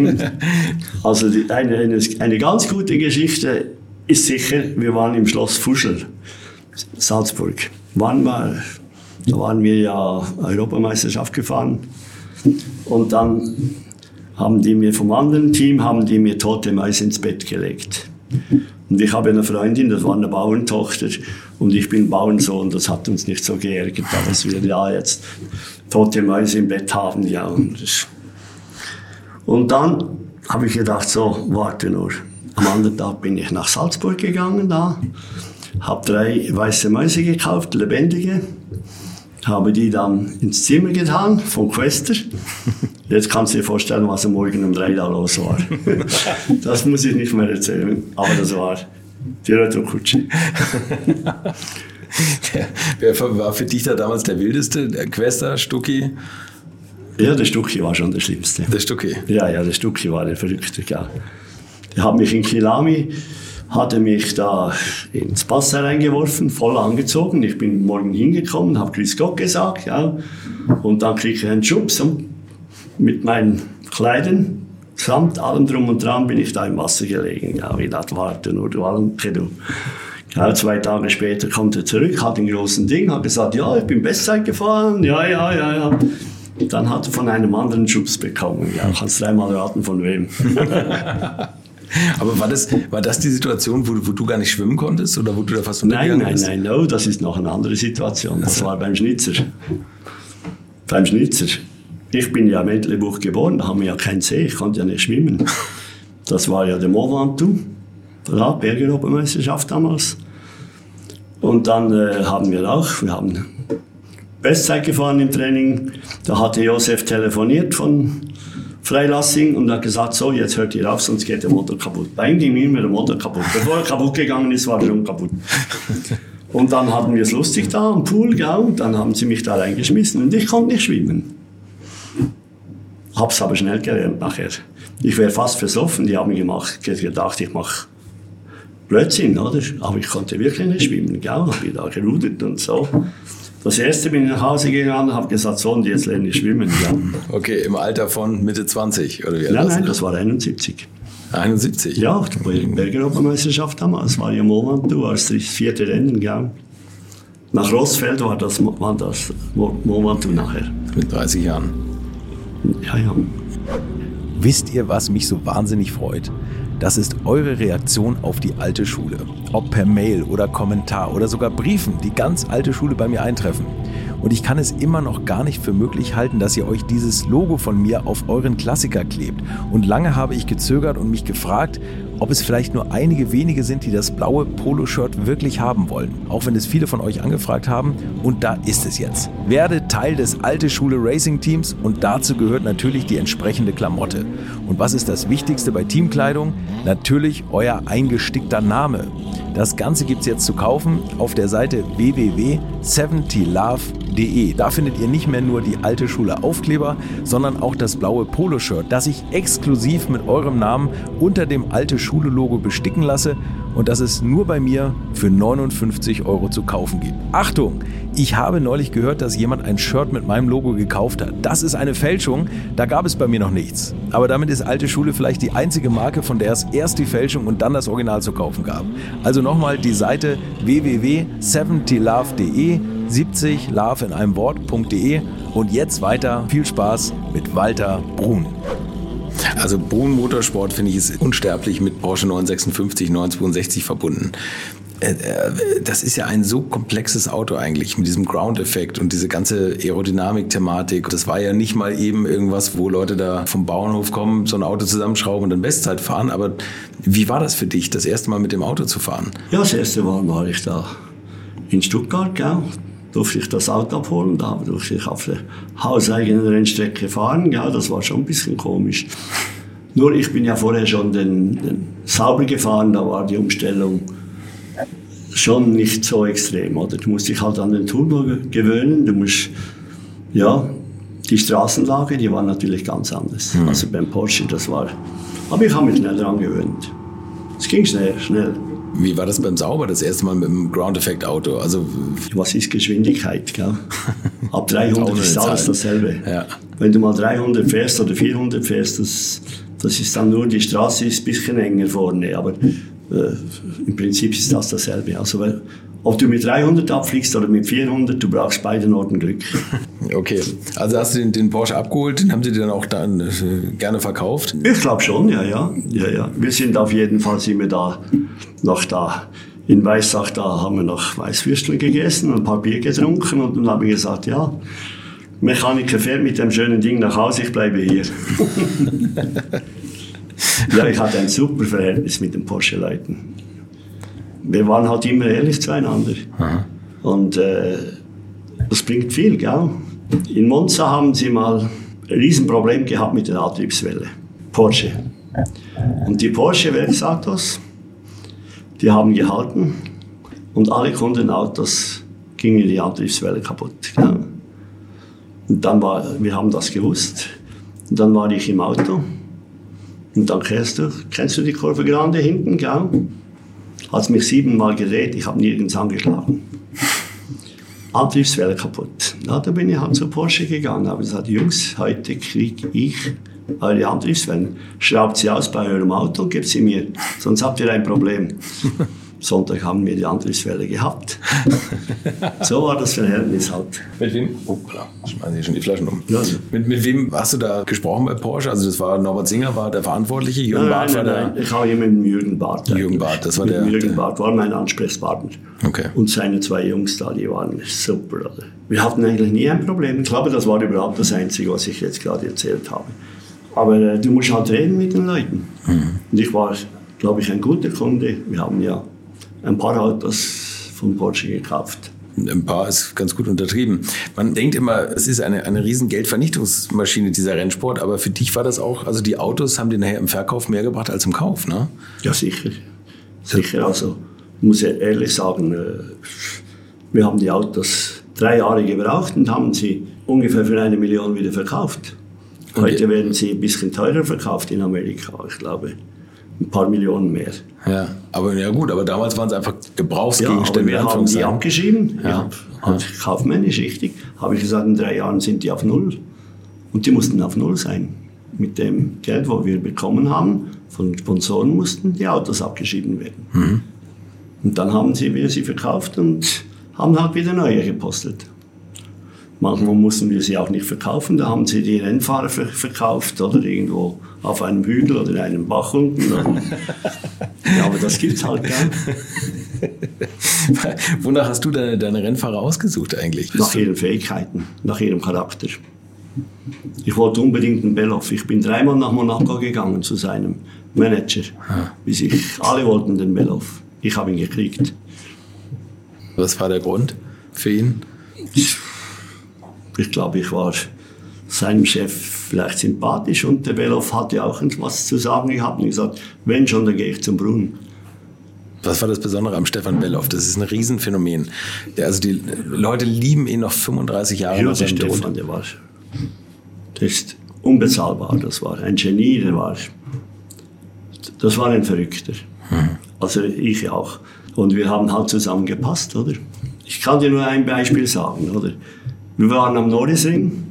Also die, eine, eine, eine ganz gute Geschichte ist sicher, wir waren im Schloss Fuschel, Salzburg. Waren wir, da waren wir ja Europameisterschaft gefahren. Und dann haben die mir vom anderen Team haben die mir tote Mäuse ins Bett gelegt. Und ich habe eine Freundin, das war eine Bauerntochter, und ich bin Bauernsohn, das hat uns nicht so geärgert, dass wir ja jetzt tote Mäuse im Bett haben. Ja. Und, das und dann habe ich gedacht, so, warte nur. Am anderen Tag bin ich nach Salzburg gegangen, da, habe drei weiße Mäuse gekauft, lebendige, habe die dann ins Zimmer getan, von Quester. Jetzt kannst du dir vorstellen, was am Morgen um drei da los war. Das muss ich nicht mehr erzählen, aber das war die Retro-Kutsche. Wer war für dich da damals der wildeste? Der Quester, Stucki? Ja, der Stucki war schon der Schlimmste. Der Stucki? Ja, ja, der Stucki war der Verrückte. Ja. Der hat mich in Kilami, hatte mich da ins Pass reingeworfen, voll angezogen. Ich bin morgen hingekommen, habe Grüß Gott gesagt, ja. Und dann kriege ich einen Schubs und mit meinen Kleidern, samt allem drum und dran, bin ich da im Wasser gelegen. Ja, ich dachte, warte nur, du Wallenke, du. Ja, zwei Tage später kommt er zurück, hat ein großes Ding, hat gesagt, ja, ich bin Bestzeit gefahren, ja, ja, ja, ja. Dann hat er von einem anderen Schubs bekommen. Ja, kannst dreimal raten, von wem. Aber war das, war das die Situation, wo, wo du gar nicht schwimmen konntest? Oder wo du da fast Nein, untergegangen nein, bist? nein, no, das ist noch eine andere Situation. Das war beim Schnitzer. Beim Schnitzer. Ich bin ja im Entlebuch geboren, da haben wir ja keinen See, ich konnte ja nicht schwimmen. Das war ja der Mont Ventoux, ja, Bergeuropameisterschaft damals. Und dann äh, haben wir auch, wir haben Bestzeit gefahren im Training. Da hatte Josef telefoniert von Freilassing und hat gesagt, so, jetzt hört ihr auf, sonst geht der Motor kaputt. Bei ihm ging immer der Motor kaputt. Bevor er kaputt gegangen ist, war er schon kaputt. Und dann hatten wir es lustig da am Pool, gell? Und dann haben sie mich da reingeschmissen und ich konnte nicht schwimmen. Hab's aber schnell gelernt nachher. Ich wäre fast versoffen, die haben gemacht, gedacht, ich mache Blödsinn, oder? Aber ich konnte wirklich nicht schwimmen, gell? Hab ich da gerudert und so. Das erste bin ich nach Hause gegangen und habe gesagt, so, und jetzt lerne ich schwimmen. Ja. Okay, im Alter von Mitte zwanzig? Oder wie nein, nein, das war einundsiebzig. einundsiebzig? Ja, die Bergeuropameisterschaft damals. Das war ja Mont Ventoux, als das vierte Rennen. Gell. Nach Rossfeld war das, war das Mont Ventoux nachher. Mit dreißig Jahren? Ja, ja. Wisst ihr, was mich so wahnsinnig freut? Das ist eure Reaktion auf die alte Schule. Ob per Mail oder Kommentar oder sogar Briefen, die ganz alte Schule bei mir eintreffen. Und ich kann es immer noch gar nicht für möglich halten, dass ihr euch dieses Logo von mir auf euren Klassiker klebt. Und lange habe ich gezögert und mich gefragt, ob es vielleicht nur einige wenige sind, die das blaue Poloshirt wirklich haben wollen. Auch wenn es viele von euch angefragt haben. Und da ist es jetzt. Werde Teil des Alte Schule Racing Teams und dazu gehört natürlich die entsprechende Klamotte. Und was ist das Wichtigste bei Teamkleidung? Natürlich euer eingestickter Name. Das Ganze gibt es jetzt zu kaufen auf der Seite w w w punkt siebzig love punkt d e. Da findet ihr nicht mehr nur die alte Schule Aufkleber, sondern auch das blaue Poloshirt, das ich exklusiv mit eurem Namen unter dem alte Schule Logo besticken lasse und das es nur bei mir für neunundfünfzig Euro zu kaufen gibt. Achtung! Ich habe neulich gehört, dass jemand ein Shirt mit meinem Logo gekauft hat. Das ist eine Fälschung, da gab es bei mir noch nichts. Aber damit ist Alte Schule vielleicht die einzige Marke, von der es erst die Fälschung und dann das Original zu kaufen gab. Also nochmal die Seite w w w punkt siebzig love punkt d e, siebzig love in einem Wort.de und jetzt weiter. Viel Spaß mit Walter Brun. Also Brun Motorsport, finde ich, ist unsterblich mit Porsche neunhundertsechsundfünfzig, neunhundertzweiundsechzig verbunden. Das ist ja ein so komplexes Auto eigentlich mit diesem Ground-Effekt und diese ganze Aerodynamik-Thematik. Das war ja nicht mal eben irgendwas, wo Leute da vom Bauernhof kommen, so ein Auto zusammenschrauben und dann Bestzeit fahren. Aber wie war das für dich, das erste Mal mit dem Auto zu fahren? Ja, das erste Mal war ich da in Stuttgart, gell. Durfte ich das Auto abholen, da durfte ich auf der hauseigenen Rennstrecke fahren. Gell. Das war schon ein bisschen komisch. Nur ich bin ja vorher schon den, den Sauber gefahren, da war die Umstellung schon nicht so extrem, oder? Du musst dich halt an den Turbo gewöhnen, du musst, ja, die Straßenlage, die war natürlich ganz anders. Mhm. Also beim Porsche, das war, aber ich habe mich schnell daran gewöhnt. Es ging schnell, schnell. Wie war das beim Sauber, das erste Mal mit dem Ground-Effekt-Auto? Also was ist Geschwindigkeit, gell? Ab dreihundert ist alles dasselbe. Ja. Wenn du mal dreihundert fährst oder vierhundert fährst, das, das ist dann nur, die Straße ist ein bisschen enger vorne, aber äh, im Prinzip ist das dasselbe. Also, weil, ob du mit dreihundert abfliegst oder mit vierhundert, du brauchst beiden Orten Glück. Okay, also hast du den, den Porsche abgeholt, den haben sie dir dann auch dann, äh, gerne verkauft? Ich glaube schon, ja, ja, ja, ja. Wir sind auf jeden Fall sind wir da, noch da. In Weissach, da haben wir noch Weißwürstel gegessen und ein paar Bier getrunken und dann habe ich gesagt, ja, Mechaniker fährt mit dem schönen Ding nach Hause, ich bleibe hier. Ja, ich hatte ein super Verhältnis mit den Porsche-Leuten. Wir waren halt immer ehrlich zueinander. Aha. Und äh, das bringt viel, gell? In Monza haben sie mal ein Riesenproblem gehabt mit der Antriebswelle. Porsche. Und die Porsche-Werksautos, die haben gehalten und alle Kundenautos gingen die Antriebswelle kaputt. Gell? Und dann war, wir haben das gewusst. Und dann war ich im Auto. Und dann kennst du, kennst du die Kurve Grande hinten, gell? Hat mich siebenmal gedreht, ich habe nirgends angeschlagen. Antriebswelle kaputt. Na, da bin ich halt zu Porsche gegangen, habe gesagt, Jungs, heute kriege ich eure Antriebswellen. Schraubt sie aus bei eurem Auto und gebt sie mir, sonst habt ihr ein Problem. Sonntag haben wir die Andriswelle gehabt. So war das Verhältnis halt. Mit wem? Oh, klar, schmeißen Sie schon die Flaschen um. Ja. Mit, mit wem hast du da gesprochen bei Porsche? Also das war Norbert Singer, war der Verantwortliche, Jürgen Nein, Barth nein, war nein, der... ich habe immer mit Jürgen Barth. Jürgen Barth, das war mit der... Jürgen der Barth war mein Ansprechpartner. Okay. Und seine zwei Jungs da, die waren super. Oder? Wir hatten eigentlich nie ein Problem. Ich glaube, das war überhaupt das Einzige, was ich jetzt gerade erzählt habe. Aber äh, du musst halt reden mit den Leuten. Mhm. Und ich war, glaube ich, ein guter Kunde. Wir haben ja ein paar Autos von Porsche gekauft. Ein paar ist ganz gut untertrieben. Man denkt immer, es ist eine, eine riesen Geldvernichtungsmaschine, dieser Rennsport. Aber für dich war das auch, also die Autos haben dir nachher im Verkauf mehr gebracht als im Kauf, ne? Ja, sicher. Sicher, also ich muss ehrlich sagen, wir haben die Autos drei Jahre gebraucht und haben sie ungefähr für eine Million wieder verkauft. Heute okay. werden sie ein bisschen teurer verkauft in Amerika, ich glaube. Ein paar Millionen mehr. Ja, aber ja gut, aber damals waren es einfach Gebrauchsgegenstände. Ja, aber wir haben die abgeschrieben. Ja. Ja, also kaufmännisch richtig. Habe ich gesagt, in drei Jahren sind die auf Null. Und die mussten auf Null sein. Mit dem Geld, das wir bekommen haben, von Sponsoren mussten die Autos abgeschrieben werden. Mhm. Und dann haben sie, wir sie verkauft und haben halt wieder neue gepostet. Manchmal mussten wir sie auch nicht verkaufen, da haben sie die Rennfahrer ver- verkauft oder irgendwo auf einem Hügel oder in einem Bach unten. Ja, aber das gibt's halt, gell? Wonach hast du deine, deine Rennfahrer ausgesucht eigentlich? Nach ihren Fähigkeiten, nach ihrem Charakter. Ich wollte unbedingt einen Bellof. Ich bin dreimal nach Monaco gegangen zu seinem Manager. Ah. Bis ich, alle wollten den Bellof. Ich habe ihn gekriegt. Was war der Grund für ihn? Ich glaube, ich war seinem Chef vielleicht sympathisch und der Bellof hatte auch etwas zu sagen gehabt und gesagt, wenn schon, dann gehe ich zum Brunnen. Was war das Besondere am Stefan Bellof? Das ist ein Riesenphänomen. Der, also die Leute lieben ihn noch fünfunddreißig Jahre ja, nach seinem der Stefan, der war, der ist unbezahlbar. Das war ein Genie, der war, das war ein Verrückter. Mhm. Also ich auch. Und wir haben halt zusammen gepasst, oder? Ich kann dir nur ein Beispiel sagen, oder? Wir waren am Norrisring.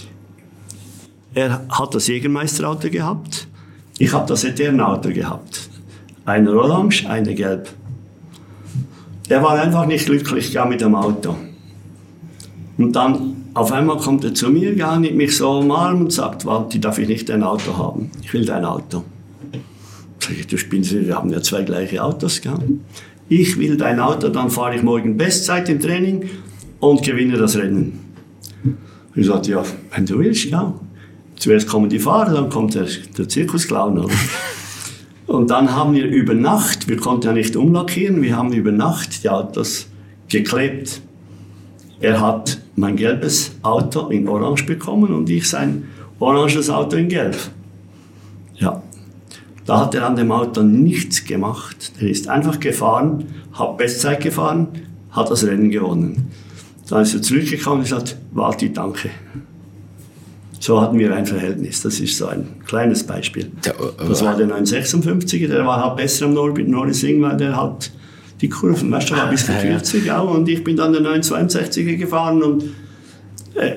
Er hat das Jägermeisterauto gehabt. Ich habe das Eterna-Auto gehabt. Einer orange, einer gelb. Er war einfach nicht glücklich gar mit dem Auto. Und dann auf einmal kommt er zu mir, gar nimmt mich so am Arm und sagt, Walti, darf ich nicht dein Auto haben? Ich will dein Auto. Sag ich, du spinnst, wir haben ja zwei gleiche Autos. Gell? Ich will dein Auto, dann fahre ich morgen Bestzeit im Training und gewinne das Rennen. Ich sagte, ja, wenn du willst, ja. Zuerst kommen die Fahrer, dann kommt der, der Zirkusclown. Oder? Und dann haben wir über Nacht, wir konnten ja nicht umlackieren, wir haben über Nacht die Autos geklebt. Er hat mein gelbes Auto in Orange bekommen und ich sein oranges Auto in Gelb. Ja. Da hat er an dem Auto nichts gemacht. Er ist einfach gefahren, hat Bestzeit gefahren, hat das Rennen gewonnen. Dann ist er zurückgekommen und gesagt, Walti, danke. So hatten wir ein Verhältnis. Das ist so ein kleines Beispiel. Das war der neunhundertsechsundfünfziger, der war halt besser am Norrisring, weil der halt die Kurven, weißt du, war bis vierzig auch und ich bin dann der neunhundertzweiundsechziger gefahren und äh,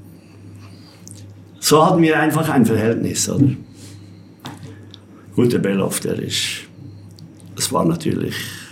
so hatten wir einfach ein Verhältnis, oder? Gut, der Bellof, der ist, das war natürlich,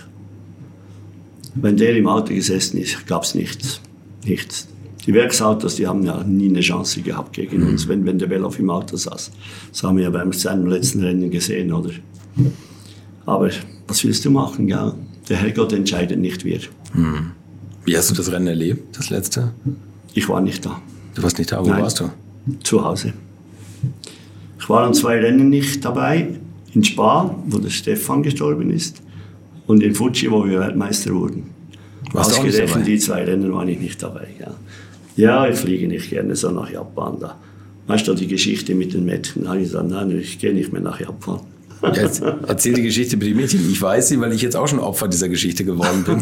wenn der im Auto gesessen ist, gab es nichts, nichts. Die Werksautos, die haben ja nie eine Chance gehabt gegen mhm. uns, wenn, wenn der Bellof im Auto saß. Das haben wir ja beim seinem letzten Rennen gesehen, oder? Aber was willst du machen, ja? Der Herrgott entscheidet nicht wir. Mhm. Wie hast du das Rennen erlebt, das letzte? Ich war nicht da. Du warst nicht da, wo Nein, warst du? Zu Hause. Ich war an zwei Rennen nicht dabei. In Spa, wo der Stefan gestorben ist, und in Fuji, wo wir Weltmeister wurden. Warst du auch nicht dabei? Die zwei Rennen war ich nicht dabei. Ja. ja, ich fliege nicht gerne so nach Japan. Da. Weißt du, die Geschichte mit den Mädchen? Da habe ich gesagt, nein, ich gehe nicht mehr nach Japan. Jetzt erzähl die Geschichte mit den Mädchen. Ich weiß sie, weil ich jetzt auch schon Opfer dieser Geschichte geworden bin.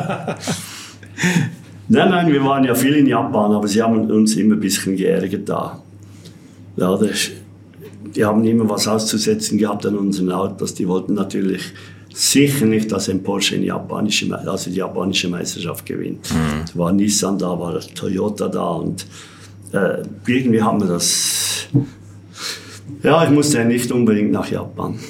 nein, nein, wir waren ja viel in Japan, aber sie haben uns immer ein bisschen geärgert da. Ja, das, die haben immer was auszusetzen gehabt an unseren Autos. Die wollten natürlich sicher nicht, dass ein Porsche in japanische, also die japanische Meisterschaft gewinnt. Mhm. Es war Nissan da, war Toyota da und äh, irgendwie haben wir das. Ja, ich musste ja nicht unbedingt nach Japan.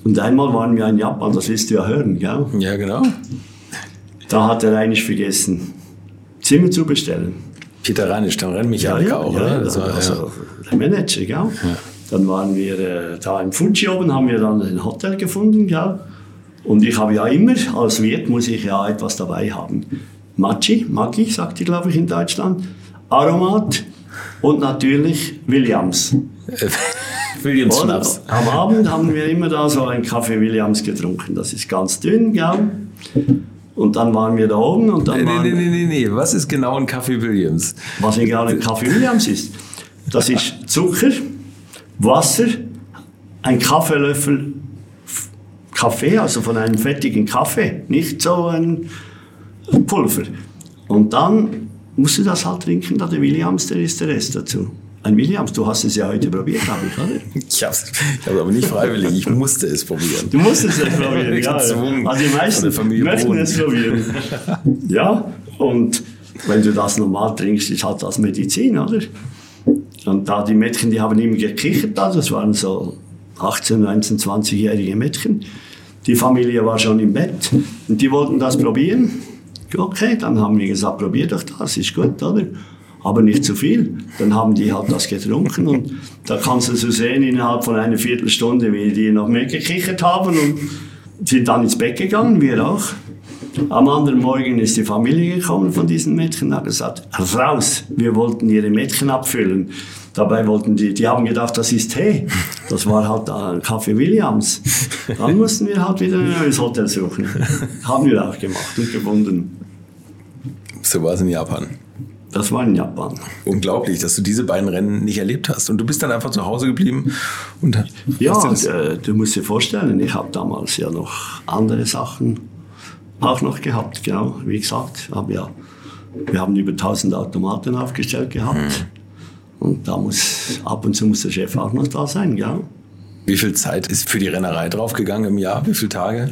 Und einmal waren wir in Japan, das willst du ja hören, gell? Ja, genau. Da hat er eigentlich vergessen, Zimmer zu bestellen. Peter Reinisch, der Rennmechaniker ja, ja, auch, ja, oder? Das war, also ja. der Manager, gell? Ja. Dann waren wir äh, da im Fuji oben, haben wir dann ein Hotel gefunden, gell? Und ich habe ja immer, als Wirt muss ich ja etwas dabei haben. Maggi, Maggi, sagt ihr, glaube ich, in Deutschland. Aromat und natürlich Williams. Williams Schnaps. Am Abend haben wir immer da so einen Kaffee Williams getrunken. Das ist ganz dünn, gell? Und dann waren wir da oben und dann nee, waren... Nee, nee, nee, nee. Was ist genau ein Kaffee Williams? Was genau ein Kaffee Williams ist? Das ist Zucker, Wasser, ein Kaffeelöffel Kaffee, also von einem fettigen Kaffee, nicht so ein Pulver. Und dann musst du das halt trinken, da der Williams, der ist der Rest dazu. Ein Williams, du hast es ja heute probiert, habe ich, oder? Ich habe es aber nicht freiwillig, ich musste es probieren. Du musstest es probieren, ja. Also die meisten möchten es probieren. Ja, und wenn du das normal trinkst, ist halt das Medizin, oder? Und da die Mädchen, die haben immer gekichert, das waren so achtzehn-, neunzehn-, zwanzigjährige Mädchen. Die Familie war schon im Bett und die wollten das probieren. Okay, dann haben wir gesagt, probier doch das, ist gut, oder? Aber nicht zu viel. Dann haben die halt das getrunken und da kannst du so sehen, innerhalb von einer Viertelstunde, wie die noch mehr gekichert haben und sind dann ins Bett gegangen, wir auch. Am anderen Morgen ist die Familie gekommen von diesen Mädchen und hat gesagt, raus, wir wollten ihre Mädchen abfüllen. Dabei wollten die, die haben gedacht, das ist Tee. Das war halt ein Kaffee Williams. Dann mussten wir halt wieder ein neues Hotel suchen. Haben wir auch gemacht und gefunden. So war es in Japan. Das war in Japan. Unglaublich, dass du diese beiden Rennen nicht erlebt hast. Und du bist dann einfach zu Hause geblieben. Und ja, und, äh, du musst dir vorstellen, ich habe damals ja noch andere Sachen auch noch gehabt. Genau, wie gesagt, hab ja, wir haben über tausend Automaten aufgestellt gehabt. Hm. Und da muss, ab und zu muss der Chef auch noch da sein. Gell? Wie viel Zeit ist für die Rennerei draufgegangen im Jahr? Wie viele Tage?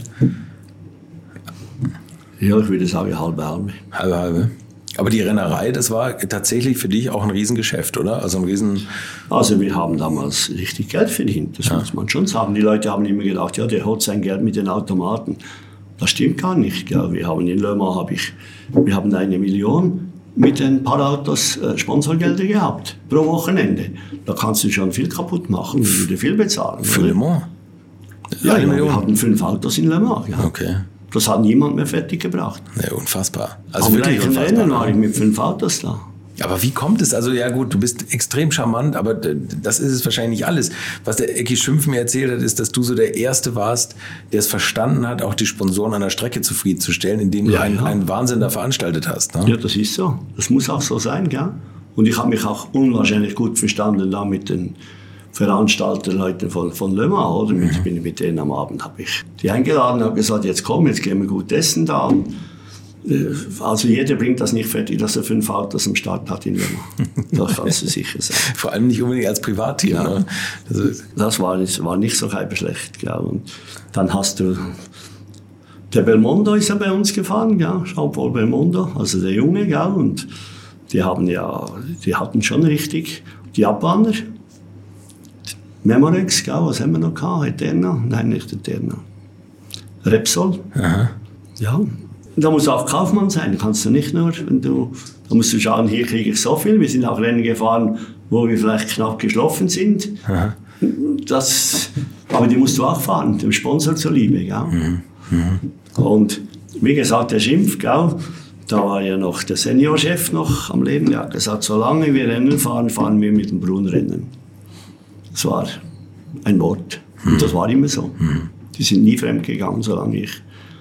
Ja, ich würde sagen halbe, halbe. Halbe, halbe. Aber die Rennerei, das war tatsächlich für dich auch ein Riesengeschäft, oder? Also ein Riesen... Also wir haben damals richtig Geld verdient, das ja. muss man schon sagen. Die Leute haben immer gedacht, ja, der holt sein Geld mit den Automaten. Das stimmt gar nicht. Gell? Wir haben in Le Mans, hab ich, wir haben eine Million mit ein paar Autos äh, Sponsorgelder gehabt, pro Wochenende. Da kannst du schon viel kaputt machen, wenn du dir viel bezahlen. Für Le Mans? Ja, ja, wir hatten fünf Autos in Le Mans. Ja. Okay. Das hat niemand mehr fertig gebracht. Ja, unfassbar. Also aber wirklich unfassbar. Rennen war ich mit fünf Autos da. Aber wie kommt es? Also ja gut, du bist extrem charmant, aber das ist es wahrscheinlich nicht alles. Was der Ecki Schimpf mir erzählt hat, ist, dass du so der Erste warst, der es verstanden hat, auch die Sponsoren an der Strecke zufriedenzustellen, indem du ja, einen, ja. einen Wahnsinn da veranstaltet hast. Ne? Ja, das ist so. Das muss auch so sein, gell? Und ich habe mich auch unwahrscheinlich gut verstanden da mit den Veranstalterleuten von, von Le Mans, oder? Mhm. Ich bin mit denen am Abend, habe ich die eingeladen, habe gesagt, jetzt komm, jetzt gehen wir gut essen da. Und, äh, also jeder bringt das nicht fertig, dass er fünf Autos am Start hat in Le Mans. Das kannst du sicher sein. Vor allem nicht unbedingt als Privatteam. Ja. Ne? Also, das war nicht, war nicht so halb schlecht. Gell? Und dann hast du, der Belmondo ist ja bei uns gefahren, gell? Jean-Paul Belmondo, also der Junge, gell? Und die haben ja, die hatten schon richtig, die Japaner, Memorex, gell? Was haben wir noch gehabt? Eterna? Nein, nicht Eterna. Repsol. Aha. Ja. Da musst du auch Kaufmann sein, kannst du nicht nur, wenn du, da musst du schauen, hier kriege ich so viel. Wir sind auch Rennen gefahren, wo wir vielleicht knapp geschlafen sind. Aha. Das, aber die musst du auch fahren, dem Sponsor zuliebe. Gell? Mhm. Mhm. Und wie gesagt, der Schimpf, gell? Da war ja noch der Seniorchef noch am Leben, der hat gesagt, solange wir Rennen fahren, fahren wir mit dem Brunrennen. Das war ein Wort. Mhm. Und das war immer so. Mhm. Die sind nie fremd gegangen, solange ich.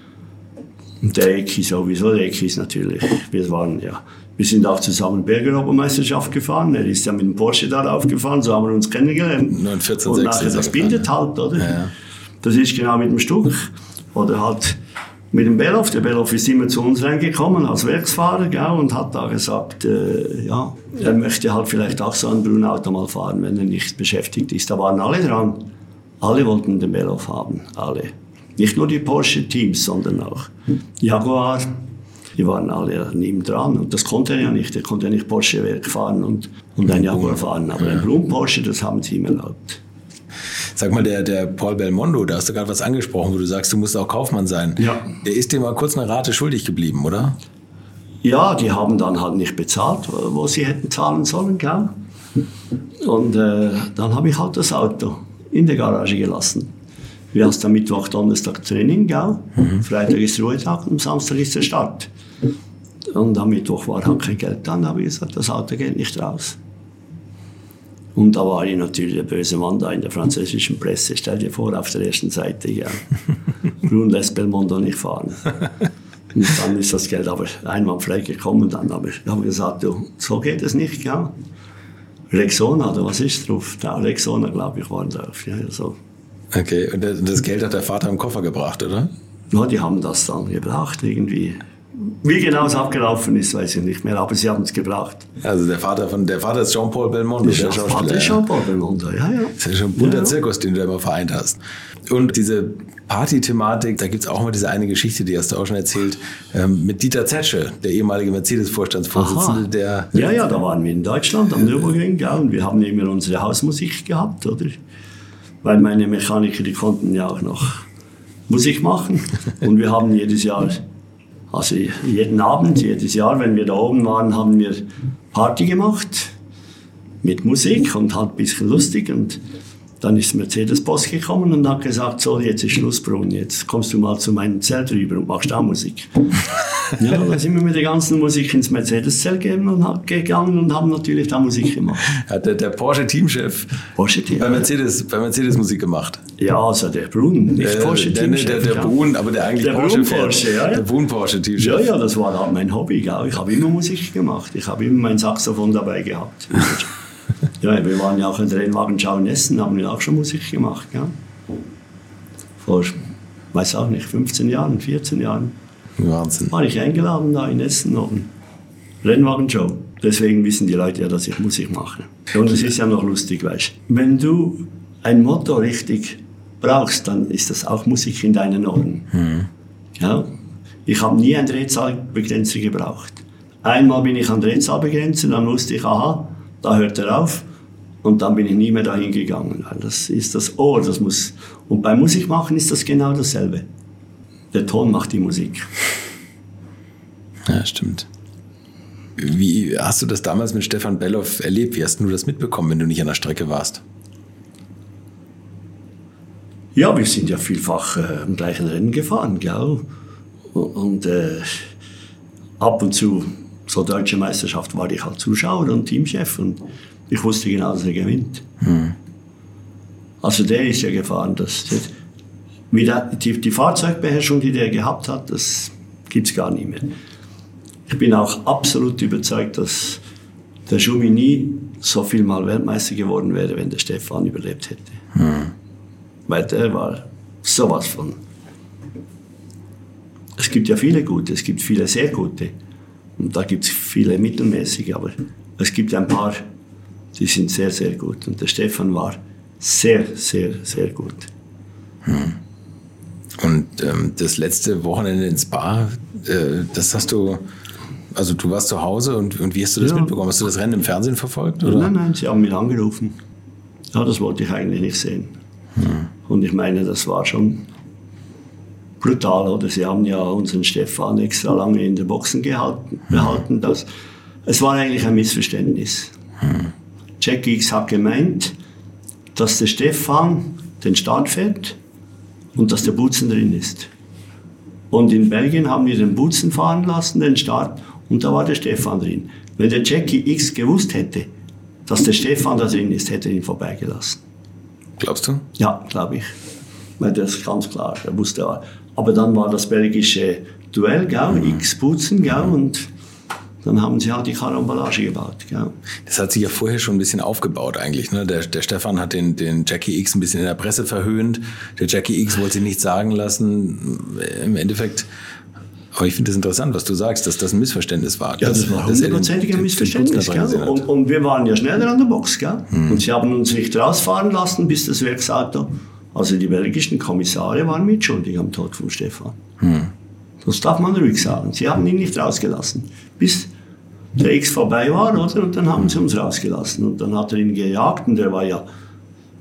Und der Ecki sowieso, der Ecki ist natürlich, wir waren ja, wir sind auch zusammen Berger-Obermeisterschaft gefahren, er ist ja mit dem Porsche da aufgefahren, so haben wir uns kennengelernt. neunundvierzig, und nachher, das bindet halt, oder? Ja, ja. Das ist genau mit dem Stuck. Oder halt mit dem Bellof. Der Bellof ist immer zu uns reingekommen als Werksfahrer, gell, und hat da gesagt, äh, ja, er möchte halt vielleicht auch so ein Brunauto mal fahren, wenn er nicht beschäftigt ist. Da waren alle dran. Alle wollten den Bellof haben, alle. Nicht nur die Porsche-Teams, sondern auch Jaguar. Die waren alle neben dran. Und das konnte er ja nicht. Er konnte ja nicht Porsche-Werk fahren und, und ein Jaguar fahren. Aber ein Brun-Porsche, das haben sie ihm erlaubt. Sag mal, der, der Paul Belmondo, da hast du gerade was angesprochen, wo du sagst, du musst auch Kaufmann sein. Ja. Der ist dir mal kurz eine Rate schuldig geblieben, oder? Ja, die haben dann halt nicht bezahlt, wo sie hätten zahlen sollen, gell? Und äh, dann habe ich halt das Auto in der Garage gelassen. Wir haben am Mittwoch, Donnerstag Training, gell? Mhm. Freitag ist Ruhetag und am Samstag ist der Start. Und am Mittwoch war halt kein Geld da, dann habe ich gesagt, das Auto geht nicht raus. Und da war ich natürlich der böse Mann da in der französischen Presse. Stell dir vor, auf der ersten Seite, ja. Brun lässt Belmondo nicht fahren. Und dann ist das Geld aber einwandfrei gekommen. Dann habe ich hab gesagt, du, so geht es nicht, ja. Rexona, oder was ist drauf? Da, Rexona, glaube ich, waren drauf. Ja, so. Okay, und das Geld hat der Vater im Koffer gebracht, oder? Ja, die haben das dann gebracht, irgendwie. Wie genau es abgelaufen ist, weiß ich nicht mehr, aber sie haben es gebraucht. Also der Vater von der Vater ist Jean-Paul Belmondo, der Vater ist Jean-Paul Belmondo, ja, ja. Das ist ja schon ein bunter ja, ja. Zirkus, den du da immer vereint hast. Und diese Party-Thematik, da gibt es auch mal diese eine Geschichte, die hast du auch schon erzählt, ähm, mit Dieter Zetsche, der ehemalige Mercedes-Vorstandsvorsitzende, der... Ja, ja, da waren wir in Deutschland am Nürburgring, ja, und wir haben immer unsere Hausmusik gehabt, oder? Weil meine Mechaniker, die konnten ja auch noch Musik machen. Und wir haben jedes Jahr, also jeden Abend, jedes Jahr, wenn wir da oben waren, haben wir Party gemacht mit Musik und halt ein bisschen lustig. Und dann ist Mercedes-Boss gekommen und hat gesagt, so, jetzt ist Schluss, Brun, jetzt kommst du mal zu meinem Zelt rüber und machst auch Musik. Ja, dann sind wir mit der ganzen Musik ins Mercedes-Zelt gegangen und haben natürlich da Musik gemacht. Hat der, der Porsche-Teamchef Porsche -Team, bei, Mercedes, bei Mercedes Musik gemacht? Ja, also der Brun, nicht äh, Porsche-Teamchef. Der, der, der Brun, aber der eigentlich der Porsche Porsche, ja, ja. Der Brun-Porsche-Teamchef. Ja, ja, das war halt mein Hobby. Gell. Ich habe immer Musik gemacht. Ich habe immer mein Saxophon dabei gehabt. Ja, wir waren ja auch in der Rennwagenschau in Essen, haben wir auch schon Musik gemacht. Gell. Vor, weiß auch nicht, fünfzehn Jahren, vierzehn Jahren. Wahnsinn. War ich eingeladen da in Essen oben. Rennwagenshow. Deswegen wissen die Leute ja, dass ich Musik mache. Und es ist ja noch lustig, weißt du. Wenn du ein Motor richtig brauchst, dann ist das auch Musik in deinen Ohren. Mhm. Ja? Ich habe nie einen Drehzahlbegrenzer gebraucht. Einmal bin ich an Drehzahlbegrenzer, dann wusste ich, aha, da hört er auf. Und dann bin ich nie mehr dahin gegangen. Das ist das Ohr, das muss. Und beim Musikmachen ist das genau dasselbe. Der Ton macht die Musik. Ja, stimmt. Wie hast du das damals mit Stefan Bellof erlebt? Wie hast du das mitbekommen, wenn du nicht an der Strecke warst? Ja, wir sind ja vielfach äh, im gleichen Rennen gefahren, gell? Und äh, ab und zu, so deutsche Meisterschaft, war ich halt Zuschauer und Teamchef und ich wusste genau, dass er gewinnt. Hm. Also der ist ja gefahren. Das, das, wie der, die, die Fahrzeugbeherrschung, die der gehabt hat, das gibt es gar nicht mehr. Ich bin auch absolut überzeugt, dass der Schumi nie so viel mal Weltmeister geworden wäre, wenn der Stefan überlebt hätte. Hm. Weil der war sowas von... Es gibt ja viele gute, es gibt viele sehr gute. Und da gibt es viele mittelmäßige, aber es gibt ein paar, die sind sehr, sehr gut. Und der Stefan war sehr, sehr, sehr gut. Hm. Und ähm, das letzte Wochenende in Spa, äh, das hast du, also du warst zu Hause und, und wie hast du das ja. mitbekommen? Hast du das Rennen im Fernsehen verfolgt? Oder? Nein, nein, sie haben mich angerufen. Ja, das wollte ich eigentlich nicht sehen. Hm. Und ich meine, das war schon brutal, oder? Sie haben ja unseren Stefan extra lange in der Boxen gehalten, behalten. Das, es war eigentlich ein Missverständnis. Hm. Jackie X hat gemeint, dass der Stefan den Start fährt und dass der Butzen drin ist. Und in Belgien haben wir den Butzen fahren lassen, den Start, und da war der Stefan drin. Wenn der Jackie X gewusst hätte, dass der Stefan da drin ist, hätte er ihn vorbeigelassen. Glaubst du? Ja, glaube ich. Weil das ist ganz klar, er wusste. Aber dann war das belgische Duell, gell, mhm. X Butzen, gell, und dann haben sie halt die Karambolage gebaut. Gell. Das hat sich ja vorher schon ein bisschen aufgebaut eigentlich. Ne? Der, der Stefan hat den, den Jackie X ein bisschen in der Presse verhöhnt. Der Jackie X wollte sich nichts sagen lassen. Im Endeffekt, aber ich finde das interessant, was du sagst, dass das ein Missverständnis war. Ja, das war hundertprozentig ein Missverständnis. Gell. Und, und wir waren ja schneller an der Box. Gell. Hm. Und sie haben uns nicht rausfahren lassen, bis das Werksauto... Also die belgischen Kommissare waren mitschuldig am Tod von Stefan. Hm. Das darf man ruhig sagen. Sie haben ihn nicht rausgelassen. Bis der X vorbei war, oder? Und dann haben sie uns rausgelassen. Und dann hat er ihn gejagt und der war ja,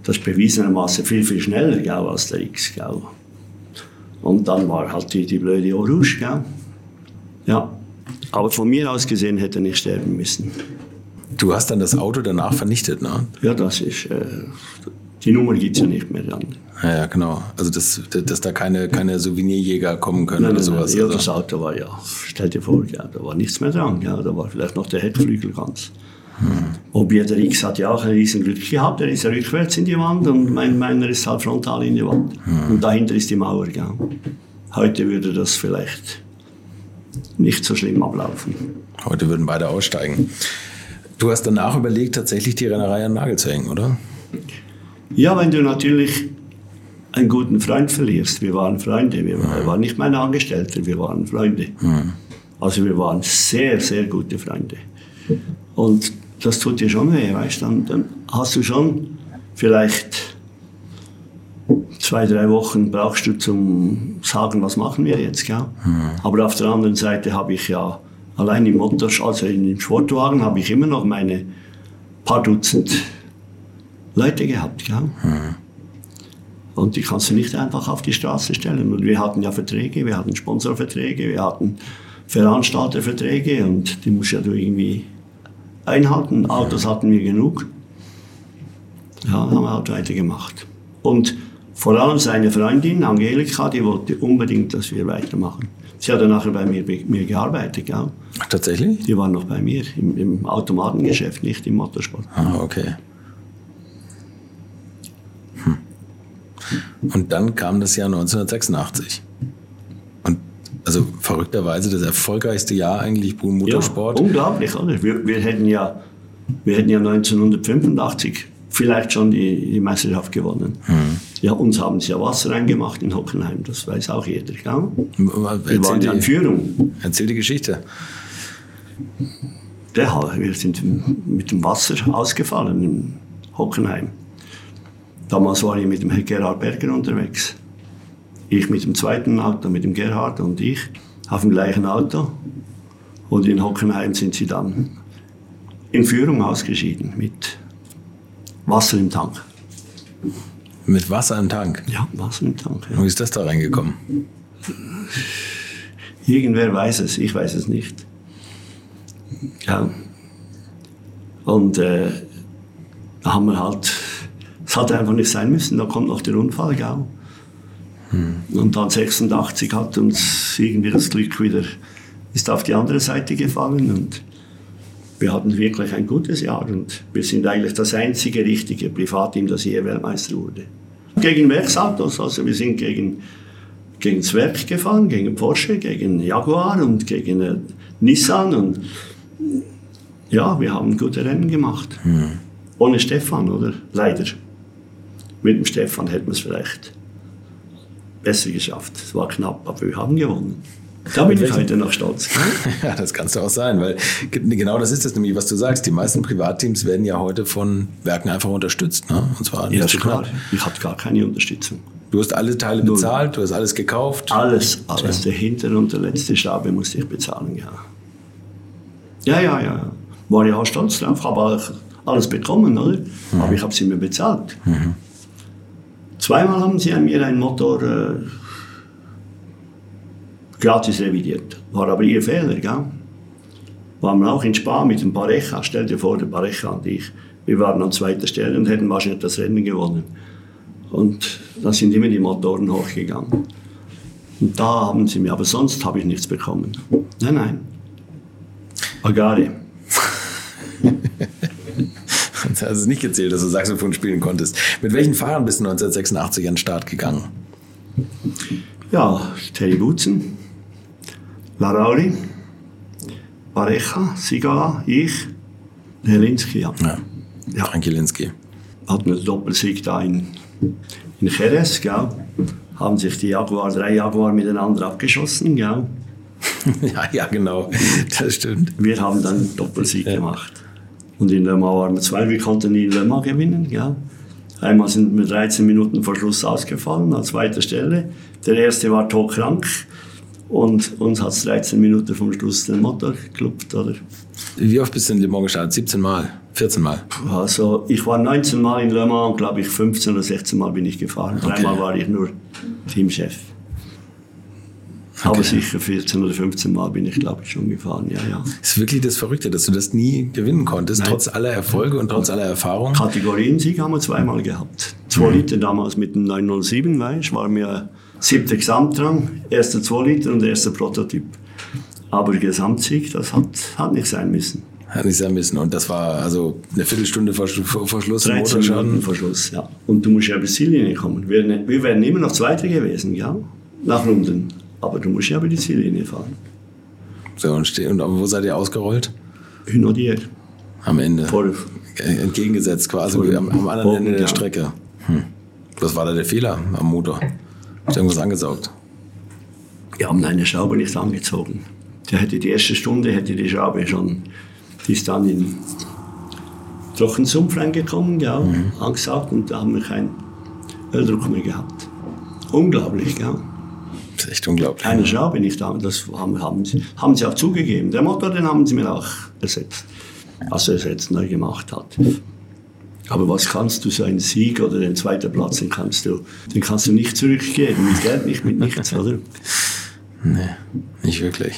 das ist bewiesenermaßen viel, viel schneller, gell, als der X. Gell. Und dann war halt die, die blöde Eau Rouge. Gell. Ja. Aber von mir aus gesehen hätte er nicht sterben müssen. Du hast dann das Auto danach vernichtet, ne? Ja, das ist... Äh, die Nummer gibt es ja nicht mehr dann. Ja, ja, genau. Also, dass, dass da keine, keine Souvenirjäger kommen können nein, oder nein, sowas. Ja, also. Das Auto war ja... Stell dir vor, ja, da war nichts mehr dran. Ja, da war vielleicht noch der Heckflügel ganz. Hm. Wobei der X hat ja auch ein Riesenglück gehabt. Der ist ja rückwärts in die Wand und mein, meiner ist halt frontal in die Wand. Hm. Und dahinter ist die Mauer. Gell. Heute würde das vielleicht nicht so schlimm ablaufen. Heute würden beide aussteigen. Du hast danach überlegt, tatsächlich die Rennerei an den Nagel zu hängen, oder? Ja, wenn du natürlich einen guten Freund verlierst. Wir waren Freunde. Wir hm. waren nicht meine Angestellte, wir waren Freunde. Hm. Also wir waren sehr, sehr gute Freunde. Und das tut dir schon weh, weißt du? Dann, dann hast du schon vielleicht zwei, drei Wochen brauchst du zum sagen, was machen wir jetzt, gell? Mhm. Aber auf der anderen Seite habe ich ja allein im Motor, also im Sportwagen, habe ich immer noch meine paar Dutzend Leute gehabt, gell? Mhm. Und die kannst du nicht einfach auf die Straße stellen. Und wir hatten ja Verträge, wir hatten Sponsorverträge, wir hatten Veranstalterverträge und die musst ja du irgendwie einhalten. Autos hatten wir genug. Ja, haben wir halt weitergemacht. Und vor allem seine Freundin Angelika, die wollte unbedingt, dass wir weitermachen. Sie hat dann nachher bei mir, bei mir gearbeitet. Gell? Ach, tatsächlich? Die war noch bei mir im, im Automatengeschäft, nicht im Motorsport. Ah, okay. Hm. Und dann kam das Jahr neunzehnhundertsechsundachtzig. Und also verrückterweise das erfolgreichste Jahr eigentlich Brun Motorsport. Ja, unglaublich, oder? Wir, wir, hätten ja, wir hätten ja neunzehnhundertfünfundachtzig vielleicht schon die, die Meisterschaft gewonnen. Hm. Ja, uns haben sie ja Wasser reingemacht in Hockenheim, das weiß auch jeder. Gell? Wir waren ja in Führung. Erzähl die Geschichte. Ja, wir sind mit dem Wasser ausgefallen in Hockenheim. Damals war ich mit dem Gerhard Berger unterwegs. Ich mit dem zweiten Auto, mit dem Gerhard und ich auf dem gleichen Auto. Und in Hockenheim sind sie dann in Führung ausgeschieden mit Wasser im Tank. Mit Wasser im Tank? Ja, Wasser im Tank. Ja. Wie ist das da reingekommen? Irgendwer weiß es, ich weiß es nicht. Ja. Und äh, da haben wir halt, es hat einfach nicht sein müssen, da kommt noch der Unfall, gell? Hm. Und dann sechsundachtzig hat uns irgendwie das Glück wieder, ist auf die andere Seite gefallen und wir hatten wirklich ein gutes Jahr und wir sind eigentlich das einzige richtige Privatteam, das je Weltmeister wurde. Gegen Werksautos, also wir sind gegen, gegen das Werk gefahren, gegen Porsche, gegen Jaguar und gegen äh, Nissan und ja, wir haben gute Rennen gemacht. Hm. Ohne Stefan, oder? Leider. Mit dem Stefan hätten wir es vielleicht besser geschafft. Es war knapp, aber wir haben gewonnen. Da bin ich heute noch stolz. Ja, das kannst du auch sein, weil genau das ist das nämlich, was du sagst. Die meisten Privatteams werden ja heute von Werken einfach unterstützt. Ne? Und zwar ja, ist klar. Ich hatte gar keine Unterstützung. Du hast alle Teile Null. bezahlt, du hast alles gekauft? Alles, alles. Der hintere und der letzte Schraube musste ich bezahlen, ja. Ja, ja, ja. War ich auch stolz drauf, habe alles bekommen, oder? Mhm. Aber ich habe sie mir bezahlt. Mhm. Zweimal haben sie an mir einen Motor äh, gratis revidiert. War aber ihr Fehler, gell? Waren wir auch in Spa mit dem Pareja. Stell dir vor, der Pareja und ich, wir waren an zweiter Stelle und hätten wahrscheinlich das Rennen gewonnen. Und da sind immer die Motoren hochgegangen. Und da haben sie mir, aber sonst habe ich nichts bekommen. Nein, nein. Agare. Das hast du nicht erzählt, dass du Saxophon spielen konntest. Mit welchen Fahrern bist du neunzehnhundertsechsundachtzig an den Start gegangen? Ja, Terry Butzen, Larauri, Pareja, Sigala, ich, Helinski. Ja. Ja, ja. Frank Helinski. Hatten einen Doppelsieg da in, in Jerez, gell? Haben sich die Jaguar, drei Jaguar miteinander abgeschossen, gell? ja, ja, genau, das stimmt. Wir haben dann einen Doppelsieg ja. gemacht. Und in Le Mans waren wir zwei, wir konnten nie Le Mans gewinnen, gell? Einmal sind wir dreizehn Minuten vor Schluss ausgefallen, an zweiter Stelle. Der erste war todkrank Und uns hat es dreizehn Minuten vom Schluss den Motor geklopft, oder? Wie oft bist du in Le Mans gestartet? siebzehn Mal? vierzehn Mal? Also ich war neunzehn Mal in Le Mans und glaube ich fünfzehn oder sechzehn Mal bin ich gefahren. Okay. Dreimal war ich nur Teamchef. Okay. Aber sicher vierzehn oder fünfzehn Mal bin ich, glaube ich, schon gefahren. Ja, ja. Ist wirklich das Verrückte, dass du das nie gewinnen konntest, Nein. trotz aller Erfolge und trotz aller Erfahrung? Kategoriensieg haben wir zweimal gehabt. Zwei mhm. Liter damals mit dem neun null sieben, weißt, war mir siebter Gesamtrang, erster zwei Liter und erster Prototyp. Aber Gesamtsieg, das hat, hat nicht sein müssen. Hat nicht sein müssen. Und das war also eine Viertelstunde vor, vor, vor Schluss. dreizehn Minuten vor Schluss, ja. Und du musst ja über die Ziellinie kommen. Wir, wir wären immer noch Zweiter gewesen, ja, nach Runden. Aber du musst ja über die Ziellinie fahren. So, und, steh, und wo seid ihr ausgerollt? Hünodier. Am Ende. Vor, Entgegengesetzt quasi am, am anderen Ende der ja. Strecke. Hm. Was war da der Fehler am Motor? Hast du irgendwas angesaugt? Wir haben eine Schraube nicht angezogen. Der hätte die erste Stunde hätte die Schraube schon, die ist dann in Trockensumpf reingekommen, ja, mhm. angesaugt, und da haben wir keinen Öldruck mehr gehabt. Unglaublich, ja. Das ist echt unglaublich. Eine Schraube nicht an, das haben, haben, sie, haben sie auch zugegeben. Der Motor, den haben sie mir auch ersetzt, also ersetzt, neu gemacht hat. Aber was kannst du, so einen Sieg oder den zweiten Platz, den kannst du, den kannst du nicht zurückgeben, mit Geld nicht, mit nichts, oder? Nee, nicht wirklich.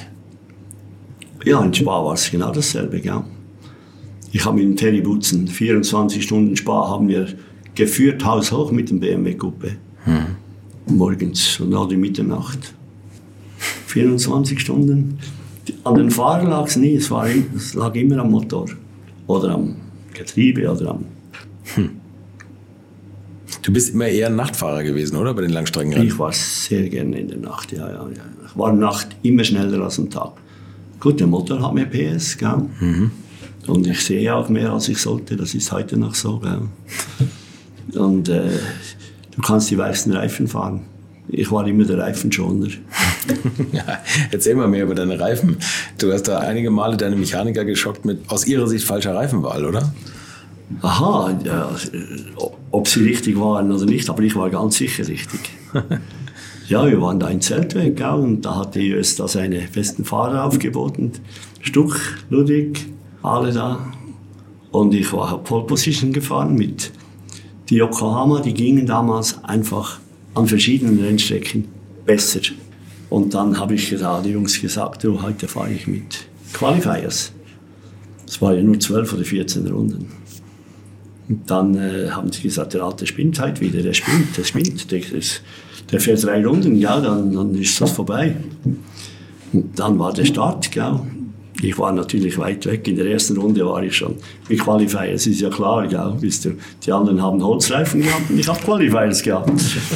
Ja, in Spa war es genau dasselbe, ja. Ich habe mit dem Terry Butzen vierundzwanzig Stunden Spa haben wir geführt, haushoch mit dem B M W-Kuppe. Hm. Morgens und all die Mitternacht. vierundzwanzig Stunden. An den Fahrern lag es nie, es, war, es lag immer am Motor. Oder am Getriebe oder am... Hm. Du bist immer eher ein Nachtfahrer gewesen, oder? Bei den Langstreckenrennen? Ich war sehr gerne in der Nacht, ja, ja, ja. Ich war Nacht immer schneller als am Tag. Gut, der Motor hat mehr P S, gell? Mhm. Und ich sehe auch mehr, als ich sollte. Das ist heute noch so, gell? Und äh, du kannst die weichsten Reifen fahren. Ich war immer der Reifenschoner. Ja, erzähl mal mehr über deine Reifen. Du hast da einige Male deine Mechaniker geschockt mit aus ihrer Sicht falscher Reifenwahl, oder? Aha, ja, ob sie richtig waren oder nicht, aber ich war ganz sicher richtig. Ja, wir waren da in Zeltweg, gell, und da hat die J S da seine besten Fahrer aufgeboten. Stuck, Ludwig, alle da. Und ich war Pole Position gefahren mit die Yokohama, die gingen damals einfach an verschiedenen Rennstrecken besser. Und dann habe ich da die Jungs gesagt, oh, heute fahre ich mit Qualifiers. Es waren ja nur zwölf oder vierzehn Runden. Und dann äh, haben sie gesagt, der Alte spinnt heute wieder, der spinnt, der spinnt. Der, der fährt drei Runden, ja, dann, dann ist das vorbei. Und dann war der Start, gell. Ich war natürlich weit weg. In der ersten Runde war ich schon mit Qualifiers, ist ja klar, gell. Wisst ihr, die anderen haben Holzreifen gehabt und ich habe Qualifiers gehabt.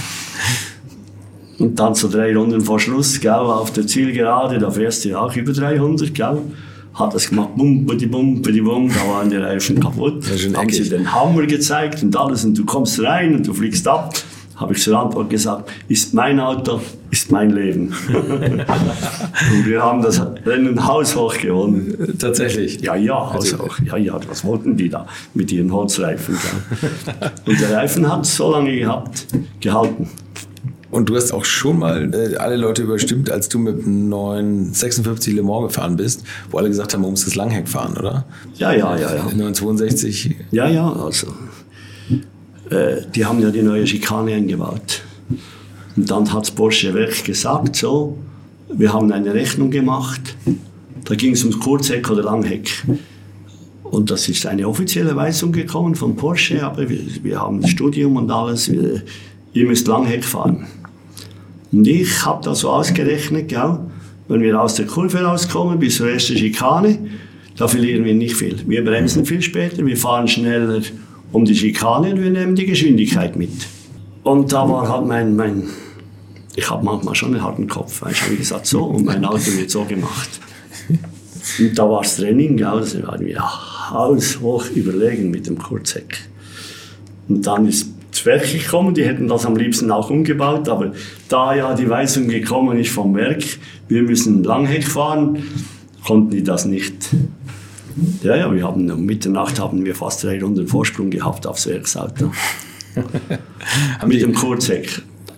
Und dann so drei Runden vor Schluss, gell, auf der Zielgerade, da fährst du auch über dreihundert, gell. Hat das gemacht, bum, bum, bum, bum, da waren die Reifen kaputt. Haben sie den Hammer gezeigt und alles und du kommst rein und du fliegst ab. Habe ich zur Antwort gesagt, ist mein Auto, ist mein Leben. Und wir haben das Rennen haushoch gewonnen. Tatsächlich? Ja, ja, haushoch. Ja, ja, was wollten die da mit ihren Holzreifen? Und der Reifen hat so lange gehabt, gehalten. Und du hast auch schon mal äh, alle Leute überstimmt, als du mit einem neun sechsundfünfzig Le Mans gefahren bist, wo alle gesagt haben, man muss das Langheck fahren, oder? Ja, ja, ja. ja. neun zweiundsechzig. Ja, ja, also. Äh, die haben ja die neue Schikane eingebaut. Und dann hat Porsche Werk gesagt, so, wir haben eine Rechnung gemacht, da ging es ums Kurzheck oder Langheck. Und das ist eine offizielle Weisung gekommen von Porsche, aber wir, wir haben das Studium und alles, wir, ihr müsst Langheck fahren. Und ich habe das so ausgerechnet, gell, wenn wir aus der Kurve rauskommen bis zur ersten Schikane, da verlieren wir nicht viel. Wir bremsen viel später, wir fahren schneller um die Schikane und wir nehmen die Geschwindigkeit mit. Und da war halt mein, mein ich habe manchmal schon einen harten Kopf. Ich habe gesagt, so, und mein Auto wird so gemacht. Und da war das Training, gell, das war mir haushoch überlegen mit dem Kurzheck. Und dann ist das Werk gekommen, die hätten das am liebsten auch umgebaut, aber da ja die Weisung gekommen ist vom Werk, wir müssen Langheck fahren, konnten die das nicht. Ja, ja, wir haben um Mitternacht haben wir fast drei Runden Vorsprung gehabt aufs Werksauto. Mit dem Kurzheck.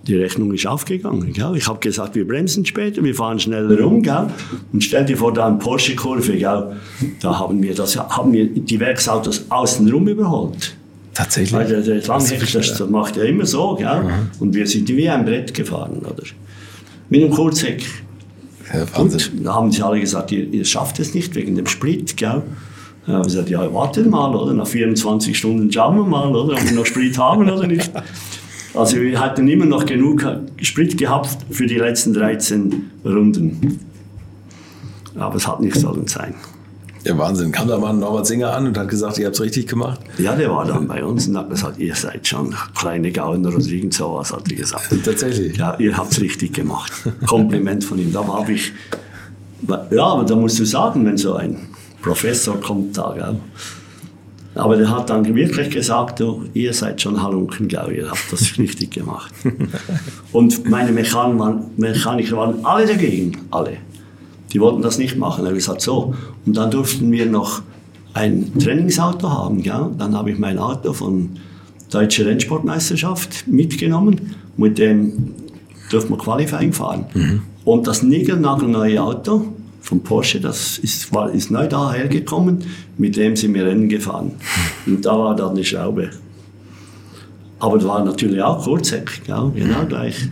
die Rechnung ist aufgegangen. Gell? Ich habe gesagt, wir bremsen später, wir fahren schneller rum. Gell? Und stell dir vor, da eine Porsche-Kurve, gell? Da haben wir, das, haben wir die Werksautos außenrum überholt. Tatsächlich? Weil der, der Langheck, das, das macht ja immer so. Gell? Mhm. Und wir sind wie ein Brett gefahren. Oder? Mit einem Kurzheck. Ja, Wahnsinn. Und da haben sie alle gesagt, ihr, ihr schafft es nicht wegen dem Sprit. Gell? Da haben wir gesagt, ja, wartet mal, oder? Nach vierundzwanzig Stunden schauen wir mal, oder? Ob wir noch Sprit haben oder nicht. Also wir hatten immer noch genug Sprit gehabt für die letzten dreizehn Runden. Aber es hat nicht sollen sein. Ja, Wahnsinn. Kam da mal Norbert Singer an und hat gesagt, ihr habt es richtig gemacht? Ja, der war dann bei uns und hat gesagt, ihr seid schon kleine Gauner oder irgend sowas, hat er gesagt. Tatsächlich? Ja, ihr habt es richtig gemacht. Kompliment von ihm. Da habe ich, ja, aber da musst du sagen, wenn so ein Professor kommt da, gell? Aber der hat dann wirklich gesagt, oh, ihr seid schon Halunken, glaube ich, ihr habt das richtig gemacht. Und meine Mechaniker waren, Mechaniker waren alle dagegen, alle. Die wollten das nicht machen. Er hat gesagt, so. Und dann durften wir noch ein Trainingsauto haben. Gell? Dann habe ich mein Auto von Deutsche Rennsportmeisterschaft mitgenommen. Mit dem durften wir Qualifying fahren. Mhm. Und das niegelnagelneue Auto von Porsche, das ist, war, ist neu dahergekommen, mit dem sind wir Rennen gefahren. Und da war dann eine Schraube. Aber das war natürlich auch Kurzheck, gell? Genau gleich.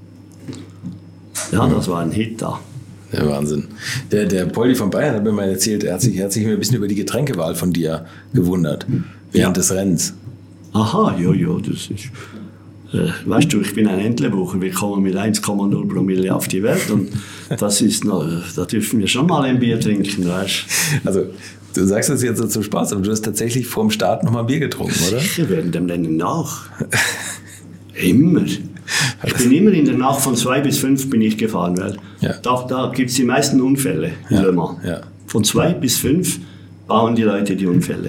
Ja, das war ein Hit da. Der Wahnsinn. Der, der Poldi von Bayern hat mir mal erzählt, er hat sich, er hat sich ein bisschen über die Getränkewahl von dir gewundert, während ja. des Rennens. Aha, jo, jo, das ist... Äh, weißt du, ich bin ein Entlebucher, wir kommen mit eins Komma null Promille auf die Welt und das ist noch, da dürfen wir schon mal ein Bier trinken, weißt du. Also, du sagst das jetzt so zum Spaß, aber du hast tatsächlich vor dem Start noch mal Bier getrunken, oder? Sicher, während dem Rennen nach. Immer. Ich bin immer in der Nacht von zwei bis fünf bin ich gefahren, weil ja. da, da gibt es die meisten Unfälle in ja. Le Mans. Ja. Von zwei bis fünf bauen die Leute die Unfälle.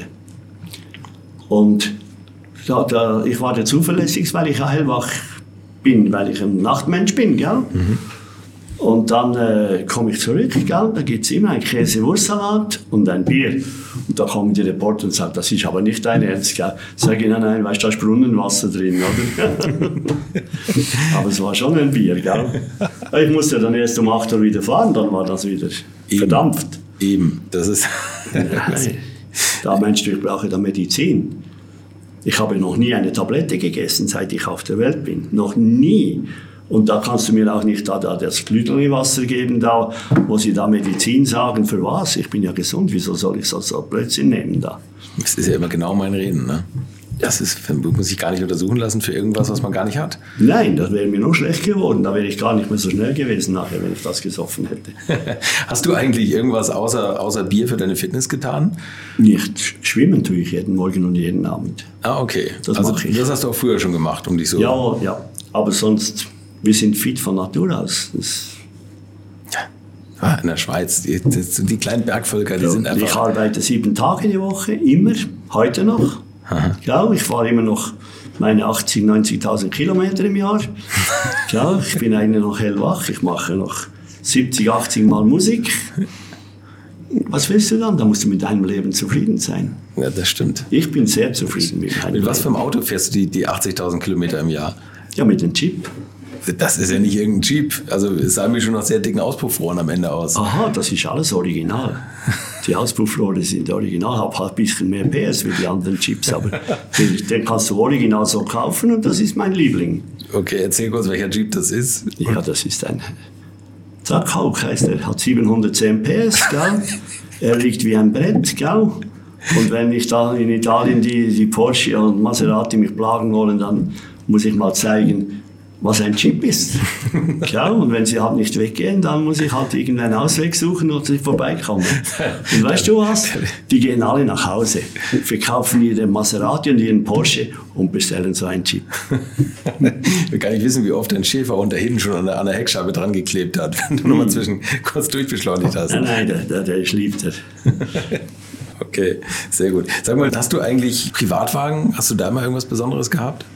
Und da, da, ich war der zuverlässigste, weil ich hellwach bin, weil ich ein Nachtmensch bin, gell? Mhm. Und dann äh, komme ich zurück, gell? Da gibt es immer ein Käse-Wurstsalat und ein Bier. Und da kommen die Reporter und sagen, das ist aber nicht dein Ernst, gell? Sag ich, nein, nein, weißt du, da ist Brunnenwasser drin, oder? Aber es war schon ein Bier, gell? Ich musste dann erst um acht Uhr wieder fahren, dann war das wieder Eben. verdampft. Eben, das ist... Nein, da meinst du, ich brauche da Medizin. Ich habe noch nie eine Tablette gegessen, seit ich auf der Welt bin. Noch nie. Und da kannst du mir auch nicht da, da das Glühwasser geben, da, wo sie da Medizin sagen. Für was? Ich bin ja gesund. Wieso soll ich so, so Blödsinn nehmen da? Das ist ja immer genau mein Reden, ne? Das ist, muss ich gar nicht untersuchen lassen für irgendwas, was man gar nicht hat. Nein, das wäre mir noch schlecht geworden. Da wäre ich gar nicht mehr so schnell gewesen nachher, wenn ich das gesoffen hätte. Hast du eigentlich irgendwas außer, außer Bier für deine Fitness getan? Nicht. Schwimmen tue ich jeden Morgen und jeden Abend. Ah, okay. Das also mache ich. Das hast du auch früher schon gemacht, um dich so... Ja, ja. Aber sonst, wir sind fit von Natur aus. Das ja. In der Schweiz, die, die, die kleinen Bergvölker, die ja, sind einfach... Ich arbeite sieben Tage die Woche, immer, heute noch. Ja, ich fahre immer noch meine achtzigtausend, neunzigtausend Kilometer im Jahr. Ja, ich bin eigentlich noch hellwach. Ich mache noch siebzig, achtzig Mal Musik. Was willst du dann? Da musst du mit deinem Leben zufrieden sein. Ja, das stimmt. Ich bin sehr zufrieden mit meinem Leben. Mit was für einem Auto fährst du die, die achtzigtausend Kilometer im Jahr? Ja, mit dem Jeep. Das ist ja nicht irgendein Jeep. Also es sah mir schon nach sehr dicken Auspuffrohren am Ende aus. Aha, das ist alles original. Die Auspuffrohre sind original, haben halt ein bisschen mehr P S wie die anderen Jeeps, aber den, den kannst du original so kaufen und das ist mein Liebling. Okay, erzähl kurz, welcher Jeep das ist. Ja, das ist ein Zack-Hauk heißt er, hat siebenhundertzehn P S, gell? Er liegt wie ein Brett, gell? Und wenn ich da in Italien die, die Porsche und Maserati mich plagen wollen, dann muss ich mal zeigen, was ein Jeep ist. Ja, und wenn sie halt nicht weggehen, dann muss ich halt irgendeinen Ausweg suchen und sie vorbeikommen. Und weißt du was? Die gehen alle nach Hause, verkaufen ihre Maserati und ihren Porsche und bestellen so einen Jeep. Ich kann nicht wissen, wie oft ein Schäfer unter hinten schon an der, an der Heckscheibe dran geklebt hat, wenn du nochmal zwischen kurz durchbeschleunigt hast. Nein, nein, der, der, der ist lieb. Der. Okay, sehr gut. Sag mal, hast du eigentlich Privatwagen? Hast du da mal irgendwas Besonderes gehabt?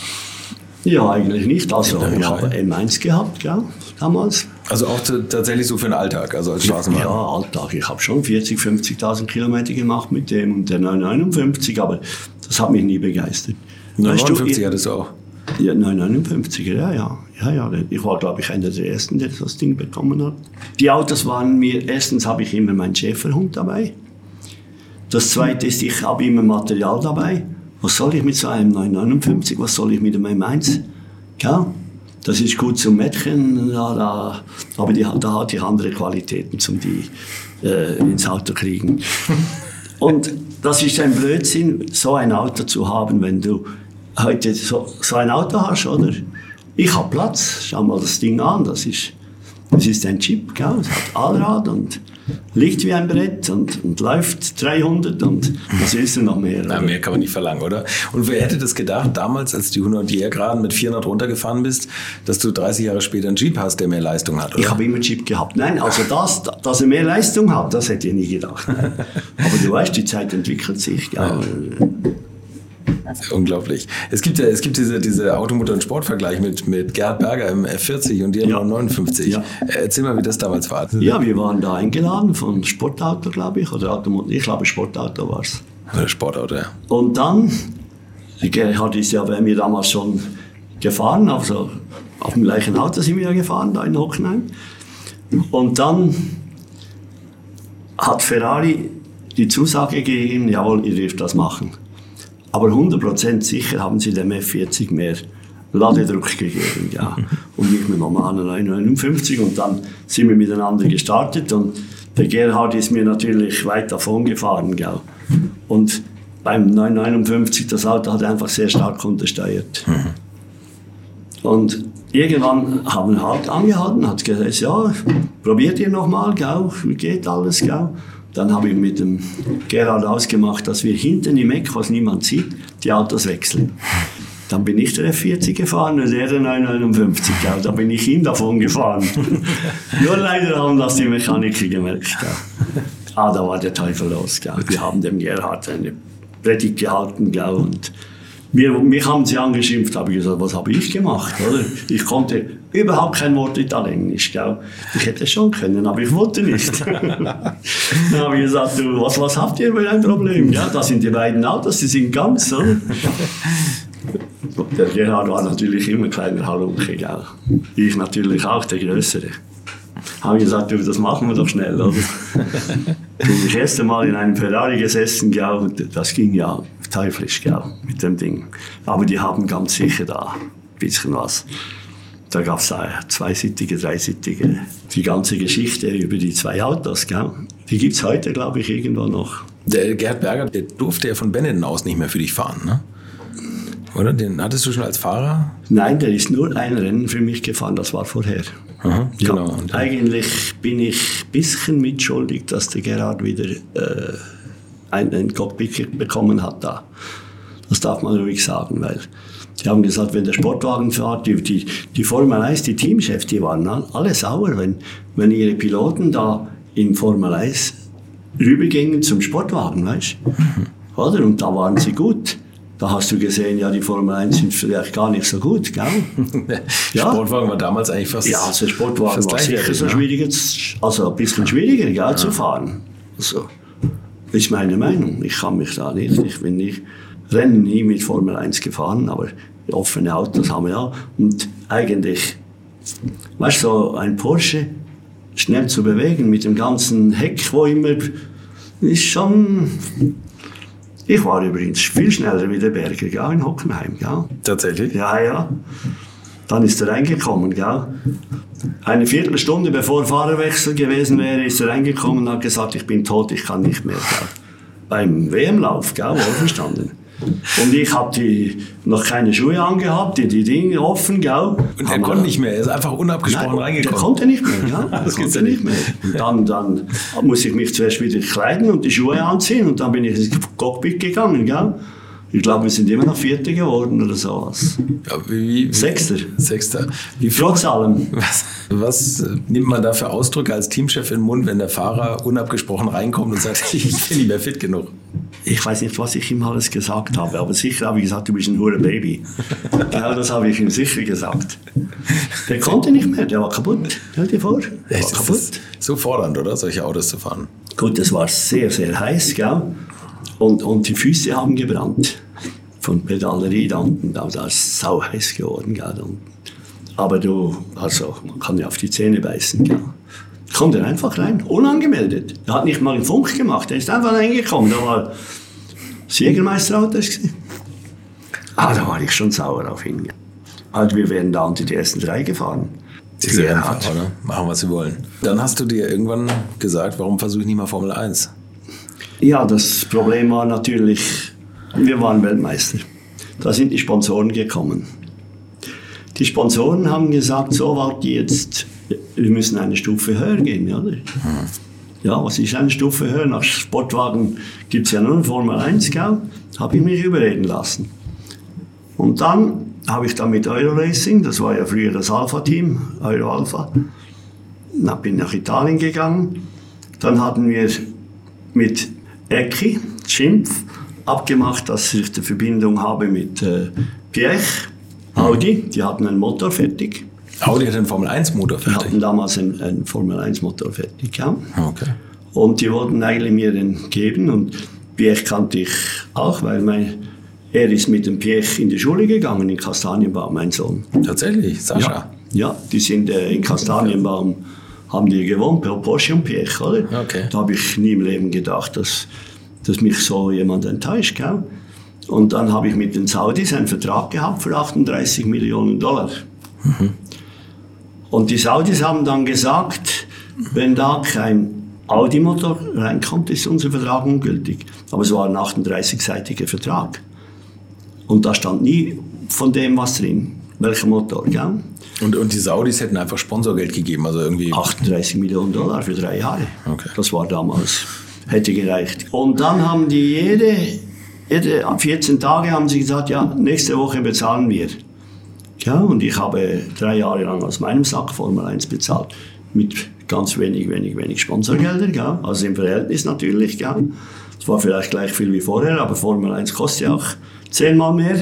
Ja, eigentlich nicht. Also ich habe M eins gehabt, gell, damals. Also auch t- tatsächlich so für den Alltag, also als Straßenbahn? Ja, Alltag. Ich habe schon vierzig, fünfzigtausend Kilometer gemacht mit dem und der neunhundertneunundfünfzig, aber das hat mich nie begeistert. neunhundertneunundfünfzig hattest du auch? Ja, neunhundertneunundfünfziger, ja, ja. ja, ja. Ich war, glaube ich, einer der Ersten, der das Ding bekommen hat. Die Autos waren mir, erstens habe ich immer meinen Schäferhund dabei. Das Zweite ist, ich habe immer Material dabei. Was soll ich mit so einem neunhundertneunundfünfzig, was soll ich mit einem eins? Ja, das ist gut zum Mädchen, ja, da, aber die, da hatte ich andere Qualitäten, um die äh, ins Auto kriegen. Und das ist ein Blödsinn, so ein Auto zu haben, wenn du heute so, so ein Auto hast, oder? Ich habe Platz, schau mal das Ding an, das ist, das ist ein Jeep, gell? Es hat Allrad und liegt wie ein Brett und, und läuft dreihundert und was ist denn noch mehr? Na, mehr kann man nicht verlangen, oder? Und wer hätte das gedacht, damals, als du hundert R gerade mit vierhundert runtergefahren bist, dass du dreißig Jahre später einen Jeep hast, der mehr Leistung hat, oder? Ich habe immer einen Jeep gehabt. Nein, also das, dass er mehr Leistung hat, das hätte ich nie gedacht. Nein. Aber du weißt, die Zeit entwickelt sich. Ja. Unglaublich. Es gibt ja, es gibt diese, diese Automotor- und Sportvergleich mit, mit Gerhard Berger im F vierzig und dir im ja. neunundfünfzig. Ja. Erzähl mal, wie das damals war. Ja, wir waren da eingeladen von Sportauto, glaube ich, oder Automotor. Ich glaube, Sportauto war es. Oder Sportauto, ja. Und dann, Gerhard ist ja bei mir damals schon gefahren, also auf dem gleichen Auto sind wir ja gefahren, da in Hockenheim. Und dann hat Ferrari die Zusage gegeben, jawohl, ihr dürft das machen. Aber hundert Prozent sicher haben sie dem F vierzig mehr Ladedruck gegeben, ja. Und nicht mit normalen neunhundertneunundfünfzig. Und dann sind wir miteinander gestartet und der Gerhard ist mir natürlich weit davon gefahren, gell. Und beim neunhundertneunundfünfzig, das Auto hat einfach sehr stark untersteuert. Mhm. Und irgendwann haben wir halt angehalten, hat gesagt, ja, probiert ihr nochmal, gell, wie geht alles, gell. Dann habe ich mit dem Gerhard ausgemacht, dass wir hinten im Eck, was niemand sieht, die Autos wechseln. Dann bin ich der F vierzig gefahren und er der neunhundertneunundfünfzig. Ja, da bin ich ihm davon gefahren. Nur leider haben das die Mechaniker gemerkt. Ja. Ah, da war der Teufel los. Ja. Wir haben dem Gerhard eine Predigt gehalten. Ja, und mir, mich haben sie angeschimpft, habe ich gesagt, was habe ich gemacht? Oder? Ich konnte überhaupt kein Wort Italienisch. Gell? Ich hätte es schon können, aber ich wollte nicht. Dann habe ich gesagt, du, was, was habt ihr für ein Problem? Ja, das sind die beiden Autos, die sind ganz. Oder? Der Gerhard war natürlich immer ein kleiner Halunke. Gell? Ich natürlich auch, der Größere. Habe ich gesagt, du, das machen wir doch schnell. Oder? Bin ich das erste Mal in einem Ferrari gesessen, gell? Und das ging ja teuflisch, gell? Mit dem Ding. Aber die haben ganz sicher da ein bisschen was. Da gab es zweisittige, dreisittige. Die ganze Geschichte über die zwei Autos, gell? Die gibt es heute, glaube ich, irgendwo noch. Der Gerhard Berger, der durfte ja von Benetton aus nicht mehr für dich fahren, ne? Oder? Den hattest du schon als Fahrer? Nein, der ist nur ein Rennen für mich gefahren, das war vorher. Aha, genau. Ja, eigentlich bin ich ein bisschen mitschuldig, dass der Gerhard wieder äh, ein, ein Cockpit bekommen hat da. Das darf man ruhig sagen, weil die haben gesagt, wenn der Sportwagen fährt, die, die, die Formel eins, die Teamchefs, die waren alle sauer, wenn, wenn ihre Piloten da in Formel eins rübergingen zum Sportwagen, weißt du? Mhm. Oder? Und da waren sie gut. Da hast du gesehen, ja, die Formel eins sind vielleicht gar nicht so gut, gell? Ja. Sportwagen war damals eigentlich fast. Ja, also Sportwagen war sicher so schwieriger, also ein bisschen schwieriger, gell, ja. zu fahren. Also, das ist meine Meinung. Ich kann mich da nicht, ich bin nicht, Rennen nie mit Formel eins gefahren, aber offene Autos haben wir ja. Und eigentlich, weißt du, so ein Porsche schnell zu bewegen mit dem ganzen Heck, wo immer, ist schon. Ich war übrigens viel schneller wie der Berger, gell, in Hockenheim. Gell. Tatsächlich? Ja, ja. Dann ist er reingekommen. Gell. Eine Viertelstunde bevor Fahrerwechsel gewesen wäre, ist er reingekommen und hat gesagt, ich bin tot, ich kann nicht mehr. Gell. Beim W M-Lauf, gell, wohlverstanden. Und ich habe noch keine Schuhe angehabt, die, die Dinge offen, gell. Und er konnte nicht mehr, er ist einfach unabgesprochen Nein, reingekommen. Der konnte nicht mehr, gell. Das konnte nicht mehr. Und dann, dann muss ich mich zuerst wieder kleiden und die Schuhe anziehen und dann bin ich ins Cockpit gegangen, gell. Ich glaube, wir sind immer noch Vierter geworden oder sowas. Ja, wie, wie, Sechster. Sechster. Wie Trotz allem. Was, was nimmt man da für Ausdrücke als Teamchef in den Mund, wenn der Fahrer unabgesprochen reinkommt und sagt, ich bin nicht mehr fit genug? Ich weiß nicht, was ich ihm alles gesagt habe, aber sicher habe ich gesagt, du bist ein hure Baby. Genau das habe ich ihm sicher gesagt. Der konnte nicht mehr, der war kaputt. Stell dir vor, der war kaputt. Ist so fordernd, oder, solche Autos zu fahren? Gut, es war sehr, sehr heiß, gell? Und, und die Füße haben gebrannt. von Pedalerie da unten, da ist es sau heiß geworden. Gell, da unten. Aber du, also, man kann ja auf die Zähne beißen. Gell. Kommt er einfach rein, unangemeldet. Er hat nicht mal einen Funk gemacht, er ist einfach reingekommen. Da war das Jägermeisterauto. Ah, da war ich schon sauer auf ihn. Also wir wären da unter die ersten drei gefahren. Sie sind einfach, oder? Machen, was sie wollen. Dann hast du dir irgendwann gesagt, warum versuche ich nicht mal Formel eins? Ja, das Problem war natürlich, wir waren Weltmeister. Da sind die Sponsoren gekommen. Die Sponsoren haben gesagt, so wart jetzt, wir müssen eine Stufe höher gehen. Oder? Hm. Ja, was ist eine Stufe höher? Nach Sportwagen gibt es ja nur Formel eins, gell? Habe ich mich überreden lassen. Und dann habe ich dann mit Euroracing, das war ja früher das Alpha-Team, Euro Alpha, dann bin ich nach Italien gegangen. Dann hatten wir mit Ecki, Schimpf, abgemacht, dass ich die Verbindung habe mit äh, Piech, Audi, die hatten einen Motor fertig. Audi hat einen Formel eins Motor fertig? Die hatten damals einen, einen Formel eins Motor fertig, ja. Okay. Und die wollten eigentlich mir den geben und Piech kannte ich auch, weil mein Er ist mit dem Piech in die Schule gegangen, in Kastanienbaum, mein Sohn. Tatsächlich, Sascha? Ja, ja, die sind äh, in Kastanienbaum, haben die gewohnt, Porsche und Piech, oder? Okay. Da habe ich nie im Leben gedacht, dass, dass mich so jemand enttäuscht, gell? Und dann habe ich mit den Saudis einen Vertrag gehabt für achtunddreißig Millionen Dollar. Mhm. Und die Saudis haben dann gesagt, wenn da kein Audi-Motor reinkommt, ist unser Vertrag ungültig. Aber es war ein achtunddreißigseitiger Vertrag. Und da stand nie von dem was drin, welcher Motor. Gell? Und, und die Saudis hätten einfach Sponsorgeld gegeben, also irgendwie... achtunddreißig Millionen Dollar für drei Jahre. Okay. Das war damals, hätte gereicht. Und dann haben die jede, jede vierzehn Tage haben sie gesagt, ja, nächste Woche bezahlen wir. Ja, und ich habe drei Jahre lang aus meinem Sack Formel eins bezahlt. Mit ganz wenig, wenig, wenig Sponsorgelder. Gell? Also im Verhältnis natürlich. Gell? Das war vielleicht gleich viel wie vorher, aber Formel eins kostet ja auch zehnmal mehr.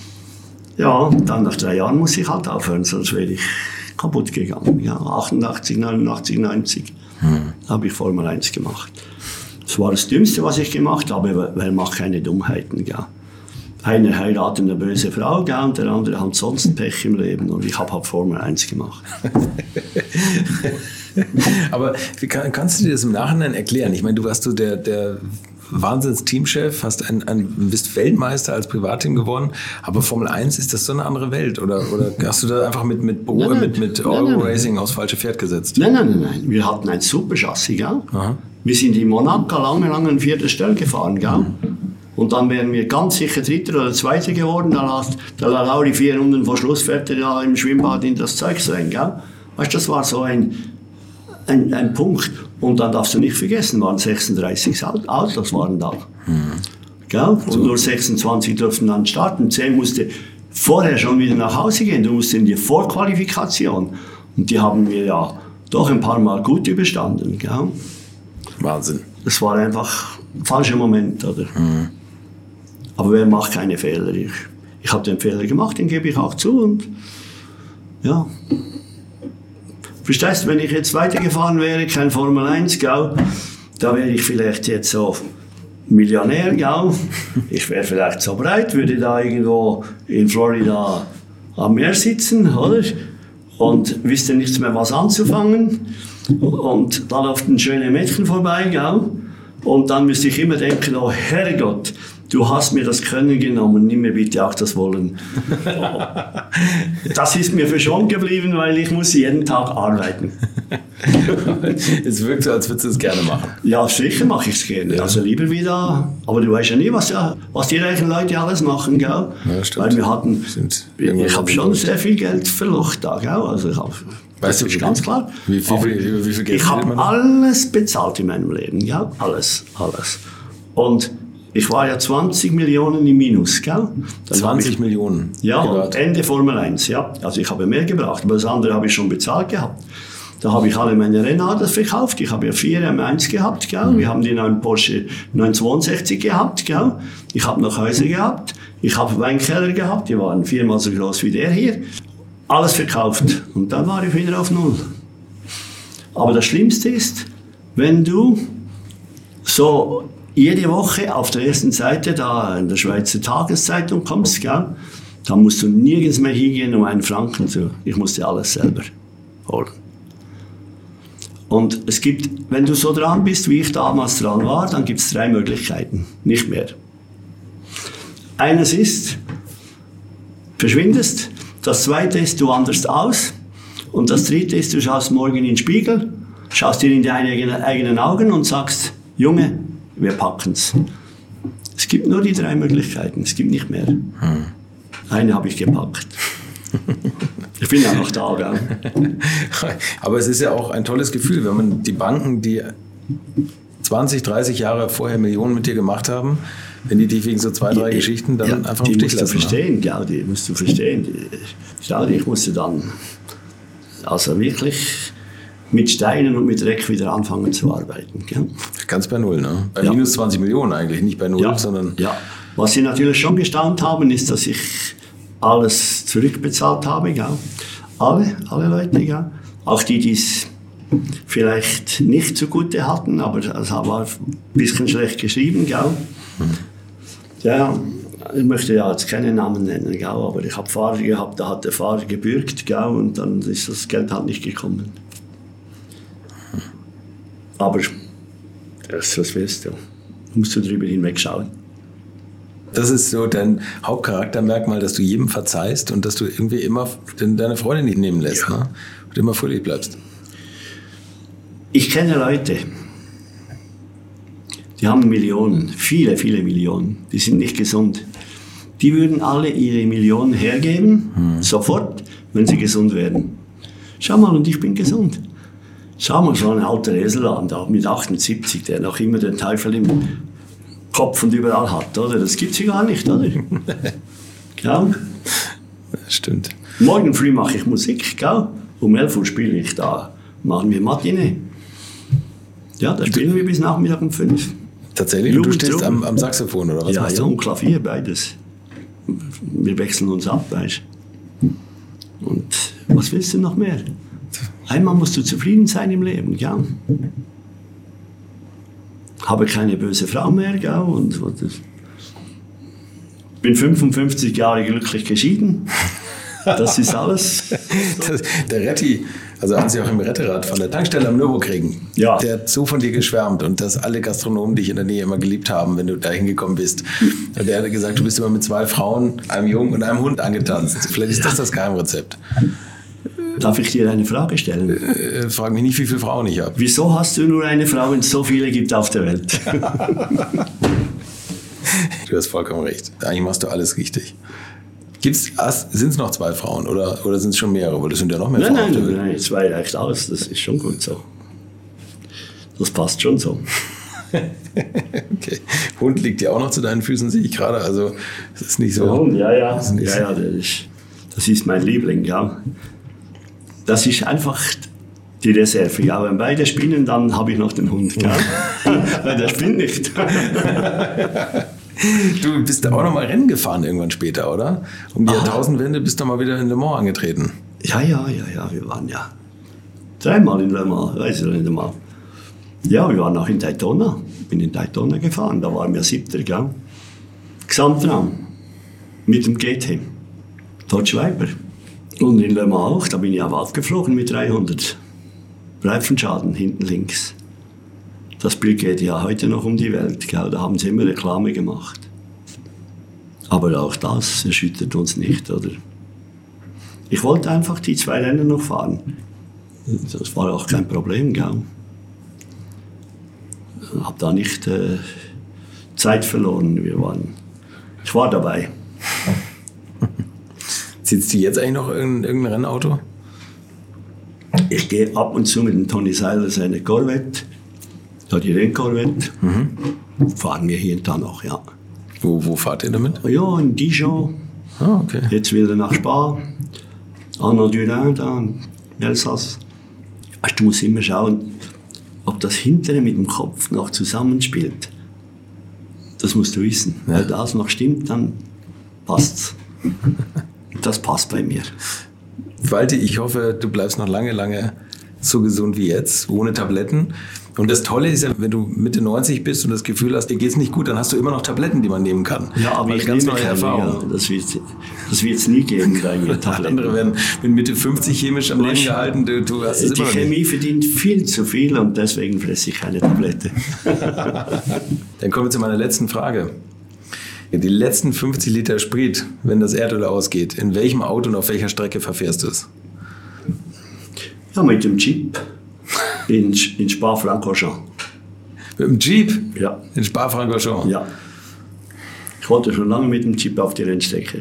Ja, dann nach drei Jahren muss ich halt aufhören, sonst wäre ich kaputt gegangen. Ja, achtundachtzig, neunundachtzig, neunzig hm. habe ich Formel eins gemacht. Das war das Dümmste, was ich gemacht habe, weil man macht keine Dummheiten. Gell? Einer heiratet eine böse Frau, gell, und der andere hat sonst Pech im Leben. Und ich habe halt Formel eins gemacht. Aber wie kann, kannst du dir das im Nachhinein erklären? Ich meine, du warst so der, der Wahnsinns-Teamchef, hast ein, ein, bist Weltmeister als Privatteam geworden, aber Formel eins, ist das so eine andere Welt? Oder, oder hast du da einfach mit, mit, nein, nein, mit, mit Euro-Racing aufs falsche Pferd gesetzt? Nein, nein, nein, nein. Wir hatten ein super Chassis, gell? Aha. Wir sind in Monaco lange, lange an vierter Stelle gefahren, gell? Mhm. Und dann wären wir ganz sicher Dritter oder Zweiter geworden. Da lasst der Lauri vier Runden vor Schluss fährt er ja im Schwimmbad in das Zeug rein, gell? Weißt du, das war so ein, ein, ein Punkt. Und dann darfst du nicht vergessen, waren sechsunddreißig Autos waren da. Hm. Gell? Und so. Nur sechsundzwanzig durften dann starten. zehn musste vorher schon wieder nach Hause gehen. Du musst in die Vorqualifikation. Und die haben wir ja doch ein paar Mal gut überstanden. Gell? Wahnsinn. Das war einfach ein falscher Moment, oder? Hm. Aber wer macht keine Fehler? Ich, ich habe den Fehler gemacht, den gebe ich auch zu. Und ja. Verstehst du, wenn ich jetzt weitergefahren wäre, kein Formel eins, gell, da wäre ich vielleicht jetzt so Millionär, gell. Ich wäre vielleicht so breit, würde da irgendwo in Florida am Meer sitzen, oder? Und wüsste nichts mehr, was anzufangen. Und da läuft ein schönes Mädchen vorbei, gell. Und dann müsste ich immer denken, oh Herrgott, du hast mir das Können genommen, nimm mir bitte auch das Wollen. Das ist mir verschont geblieben, weil ich muss jeden Tag arbeiten. Es wirkt so, als würdest du es gerne machen. Ja, sicher mache ich es gerne. Ja. Also lieber wieder. Aber du weißt ja nie, was, ja, was die reichen Leute alles machen, gell? Ja, stimmt. Weil wir hatten, ich habe schon sehr viel Geld verlocht da, gell? Also ich hab, weißt das ist ganz klar. Wie viel, wie viel, wie viel Geld ich habe alles bezahlt in meinem Leben, gell? Alles, alles. Und ich war ja zwanzig Millionen im Minus, gell? Dann zwanzig ich, Millionen? Ja, und Ende Formel eins, ja. Also ich habe mehr gebraucht, aber das andere habe ich schon bezahlt gehabt. Da habe ich alle meine Rennautos verkauft. Ich habe ja vier M eins gehabt, gell? Mhm. Wir haben den neuen Porsche neunhundertzweiundsechzig gehabt, gell? Ich habe noch Häuser gehabt. Ich habe Weinkeller gehabt, die waren viermal so groß wie der hier. Alles verkauft. Und dann war ich wieder auf Null. Aber das Schlimmste ist, wenn du so jede Woche auf der ersten Seite, da in der Schweizer Tageszeitung kommst, gell, da musst du nirgends mehr hingehen, um einen Franken zu. Ich musste alles selber holen. Und es gibt, wenn du so dran bist, wie ich damals dran war, dann gibt es drei Möglichkeiten, nicht mehr. Eines ist, verschwindest. Das zweite ist, du wanderst aus. Und das dritte ist, du schaust morgen in den Spiegel, schaust dir in deine eigenen, eigenen Augen und sagst, Junge, wir packen's. Es gibt nur die drei Möglichkeiten, es gibt nicht mehr. Hm. Eine habe ich gepackt. Ich bin ja noch da, gell? Aber es ist ja auch ein tolles Gefühl, wenn man die Banken, die zwanzig, dreißig Jahre vorher Millionen mit dir gemacht haben, wenn die dich wegen so zwei, drei die, Geschichten dann ja, einfach im Stich lassen. Die musst du verstehen, gell? Die musst du verstehen. Die, ich musste dann also wirklich mit Steinen und mit Dreck wieder anfangen zu arbeiten. Gell? Ganz bei Null, ne? Bei ja. minus zwanzig Millionen eigentlich, nicht bei Null, ja. sondern... Ja. Was sie natürlich schon gestaunt haben, ist, dass ich alles zurückbezahlt habe, gell? Alle, alle Leute, gell? Auch die, die es vielleicht nicht so gute hatten, aber das war ein bisschen schlecht geschrieben, gell? Mhm. Ja, ich möchte ja jetzt keine Namen nennen, gell? Aber ich habe Fahrer gehabt, da hat der Fahrer gebürgt, gell? Und dann ist das Geld halt nicht gekommen. Aber das, was willst du? Musst du drüber hinwegschauen. Das ist so dein Hauptcharaktermerkmal, dass du jedem verzeihst und dass du irgendwie immer deine Freude nicht nehmen lässt, ja. Ne? Und immer fröhlich bleibst. Ich kenne Leute, die haben Millionen, viele, viele Millionen, die sind nicht gesund. Die würden alle ihre Millionen hergeben, hm. sofort, wenn sie gesund werden. Schau mal, und ich bin gesund. Schau mal, so ein alter Esel an, da mit achtundsiebzig, der noch immer den Teufel im Kopf und überall hat, oder? Das gibt's ja gar nicht, oder? Ja. Stimmt. Morgen früh mache ich Musik, gell? Um elf Uhr spiele ich da, machen wir Matinee. Ja, da spielen wir bis Nachmittag um fünf. Tatsächlich? Und du stehst am, am Saxophon, oder was ja, machst ja, du? und Klavier, beides. Wir wechseln uns ab, weißt du. Und was willst du noch mehr? Einmal musst du zufrieden sein im Leben, gell? Habe keine böse Frau mehr, gell? Und, und bin fünfundfünfzig Jahre glücklich geschieden. Das ist alles. Das, der Retti, also haben sie auch im Retterad von der Tankstelle am Nürburgring, ja. Der hat so von dir geschwärmt und dass alle Gastronomen dich in der Nähe immer geliebt haben, wenn du da hingekommen bist. Und der hat gesagt, du bist immer mit zwei Frauen, einem Jungen und einem Hund angetanzt. Vielleicht ist das das Geheimrezept. Darf ich dir eine Frage stellen? Äh, frag mich nicht, wie viele Frauen ich habe. Wieso hast du nur eine Frau, wenn es so viele gibt auf der Welt? Du hast vollkommen recht. Eigentlich machst du alles richtig. Sind es noch zwei Frauen oder, oder sind es schon mehrere? Weil es sind ja noch mehr nein, Frauen. Nein, nein, nein, zwei reicht aus. Das ist schon gut so. Das passt schon so. Okay. Hund liegt ja auch noch zu deinen Füßen, sehe ich gerade. Also, das ist nicht so. Der Hund, ja, ja. Das ist, ja, ja das, ist, das ist mein Liebling, ja. Das ist einfach die Reserve. Ja, wenn beide spinnen, dann habe ich noch den Hund. Ja? Weil der spinnt nicht. Du bist auch noch mal Rennen gefahren irgendwann später, oder? Um die Aha. Jahrtausendwende bist du mal wieder in Le Mans angetreten. Ja, ja, ja, ja. Wir waren ja dreimal in Le Mans, weiß ich nicht mal. Ja, wir waren auch in Daytona. Ich bin in Daytona gefahren, da waren wir siebter, gell? Gesamtrang. Mit dem G T. Dodge Viper. Und in Le Mans auch, da bin ich auf aufgeflogen mit dreihundert. Reifenschaden hinten links. Das Bild geht ja heute noch um die Welt, gell? Da haben sie immer Reklame gemacht. Aber auch das erschüttert uns nicht, oder? Ich wollte einfach die zwei Rennen noch fahren. Das war auch kein Problem, gell? Ich habe da nicht äh, Zeit verloren. Wir waren, ich war dabei. Sitzt du jetzt eigentlich noch in irgendein Rennauto? Ich gehe ab und zu mit dem Toni Seiler seine Corvette, da die Renncorvette, mhm. fahren wir hier und da noch, ja. Wo, wo fahrt ihr damit? Ja, in Dijon. Ah, okay. Jetzt wieder nach Spa. Arnaud-Durin, da in Elsass. Also, du musst immer schauen, ob das Hintere mit dem Kopf noch zusammenspielt. Das musst du wissen. Ja. Wenn das noch stimmt, dann passt's. Das passt bei mir. Walti, ich hoffe, du bleibst noch lange, lange so gesund wie jetzt, ohne Tabletten. Und das Tolle ist ja, wenn du Mitte neunzig bist und das Gefühl hast, dir geht's nicht gut, dann hast du immer noch Tabletten, die man nehmen kann. Ja, aber eine ich ganz nehme neue keine, Erfahrung. Ja, das wird das wird's nie geben, keine Tabletten. Andere werden mit Mitte fünfzig chemisch am Leben gehalten. Du, du hast es Die immer noch Chemie nicht. verdient viel zu viel und deswegen fresse ich keine Tablette. Dann kommen wir zu meiner letzten Frage. Die letzten fünfzig Liter Sprit, wenn das Erdöl ausgeht, in welchem Auto und auf welcher Strecke verfährst du es? Ja, mit dem Jeep in, in Spa-Francorchamps. Mit dem Jeep? Ja. In Spa-Francorchamps? Ja. Ich wollte schon lange mit dem Jeep auf die Rennstrecke.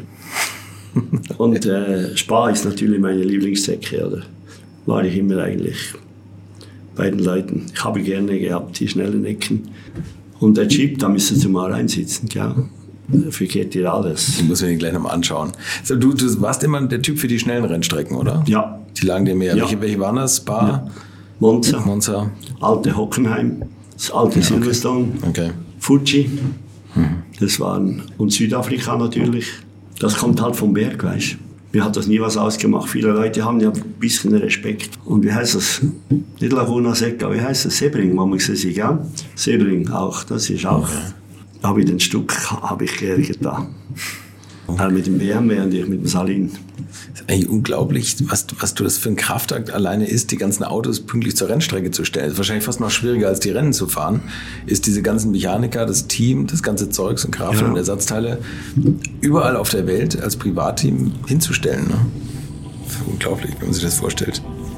Und äh, Spa ist natürlich meine Lieblingsstrecke, oder? War ich immer eigentlich bei den Leuten. Ich habe gerne gehabt, die schnellen Ecken. Und der Jeep, da müssen Sie mal reinsitzen, gell? Dafür geht dir alles. Ich muss mir den gleich nochmal anschauen. So, du, du warst immer der Typ für die schnellen Rennstrecken, oder? Ja. Die lagen dir mehr. Ja. Welche, welche waren das? Spa? Ja. Monza. Monza. Alte Hockenheim. Das alte Ja, okay. Silverstone. Okay. Fuji. Mhm. Das waren, und Südafrika natürlich. Das kommt halt vom Berg, weißt du. Mir hat das nie was ausgemacht. Viele Leute haben ja ein bisschen Respekt. Und wie heißt das? Nicht Laguna Seca, wie heißt das? Sebring, man muss sagen, ja? Sebring auch, das ist auch. Okay. Da habe ich den Stück, habe ich geärgert da. Okay. Mit dem B M W und ich mit dem Salin. Das ist eigentlich unglaublich, was, was du das für ein Kraftakt alleine ist, die ganzen Autos pünktlich zur Rennstrecke zu stellen. Das ist wahrscheinlich fast noch schwieriger, als die Rennen zu fahren. Ist diese ganzen Mechaniker, das Team, das ganze Zeugs und Kraft ja. und Ersatzteile überall auf der Welt als Privatteam hinzustellen. Ne? Das ist unglaublich, wenn man sich das vorstellt.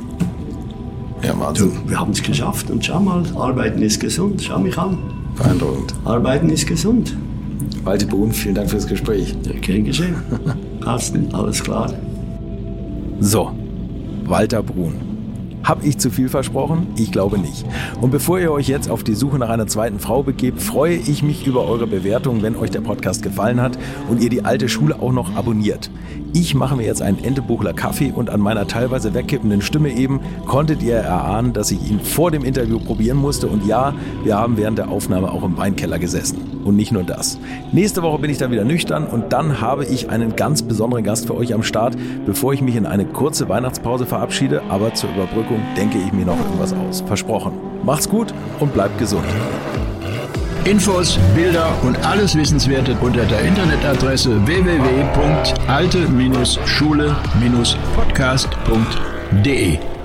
Ja, Wahnsinn. Du, wir haben es geschafft und schau mal, Arbeiten ist gesund. Schau mich an. Beeindruckend. Arbeiten ist gesund. Walter Brun, vielen Dank fürs Gespräch. Ja, gern geschehen. Carsten, alles klar. So, Walter Brun. Hab ich zu viel versprochen? Ich glaube nicht. Und bevor ihr euch jetzt auf die Suche nach einer zweiten Frau begebt, freue ich mich über eure Bewertung, wenn euch der Podcast gefallen hat und ihr die alte Schule auch noch abonniert. Ich mache mir jetzt einen Entebuchler Kaffee und an meiner teilweise wegkippenden Stimme eben konntet ihr erahnen, dass ich ihn vor dem Interview probieren musste. Und ja, wir haben während der Aufnahme auch im Weinkeller gesessen. Und nicht nur das. Nächste Woche bin ich dann wieder nüchtern und dann habe ich einen ganz besonderen Gast für euch am Start, bevor ich mich in eine kurze Weihnachtspause verabschiede. Aber zur Überbrückung denke ich mir noch irgendwas aus. Versprochen. Macht's gut und bleibt gesund. Infos, Bilder und alles Wissenswerte unter der Internetadresse w w w punkt alte Schule Podcast punkt de.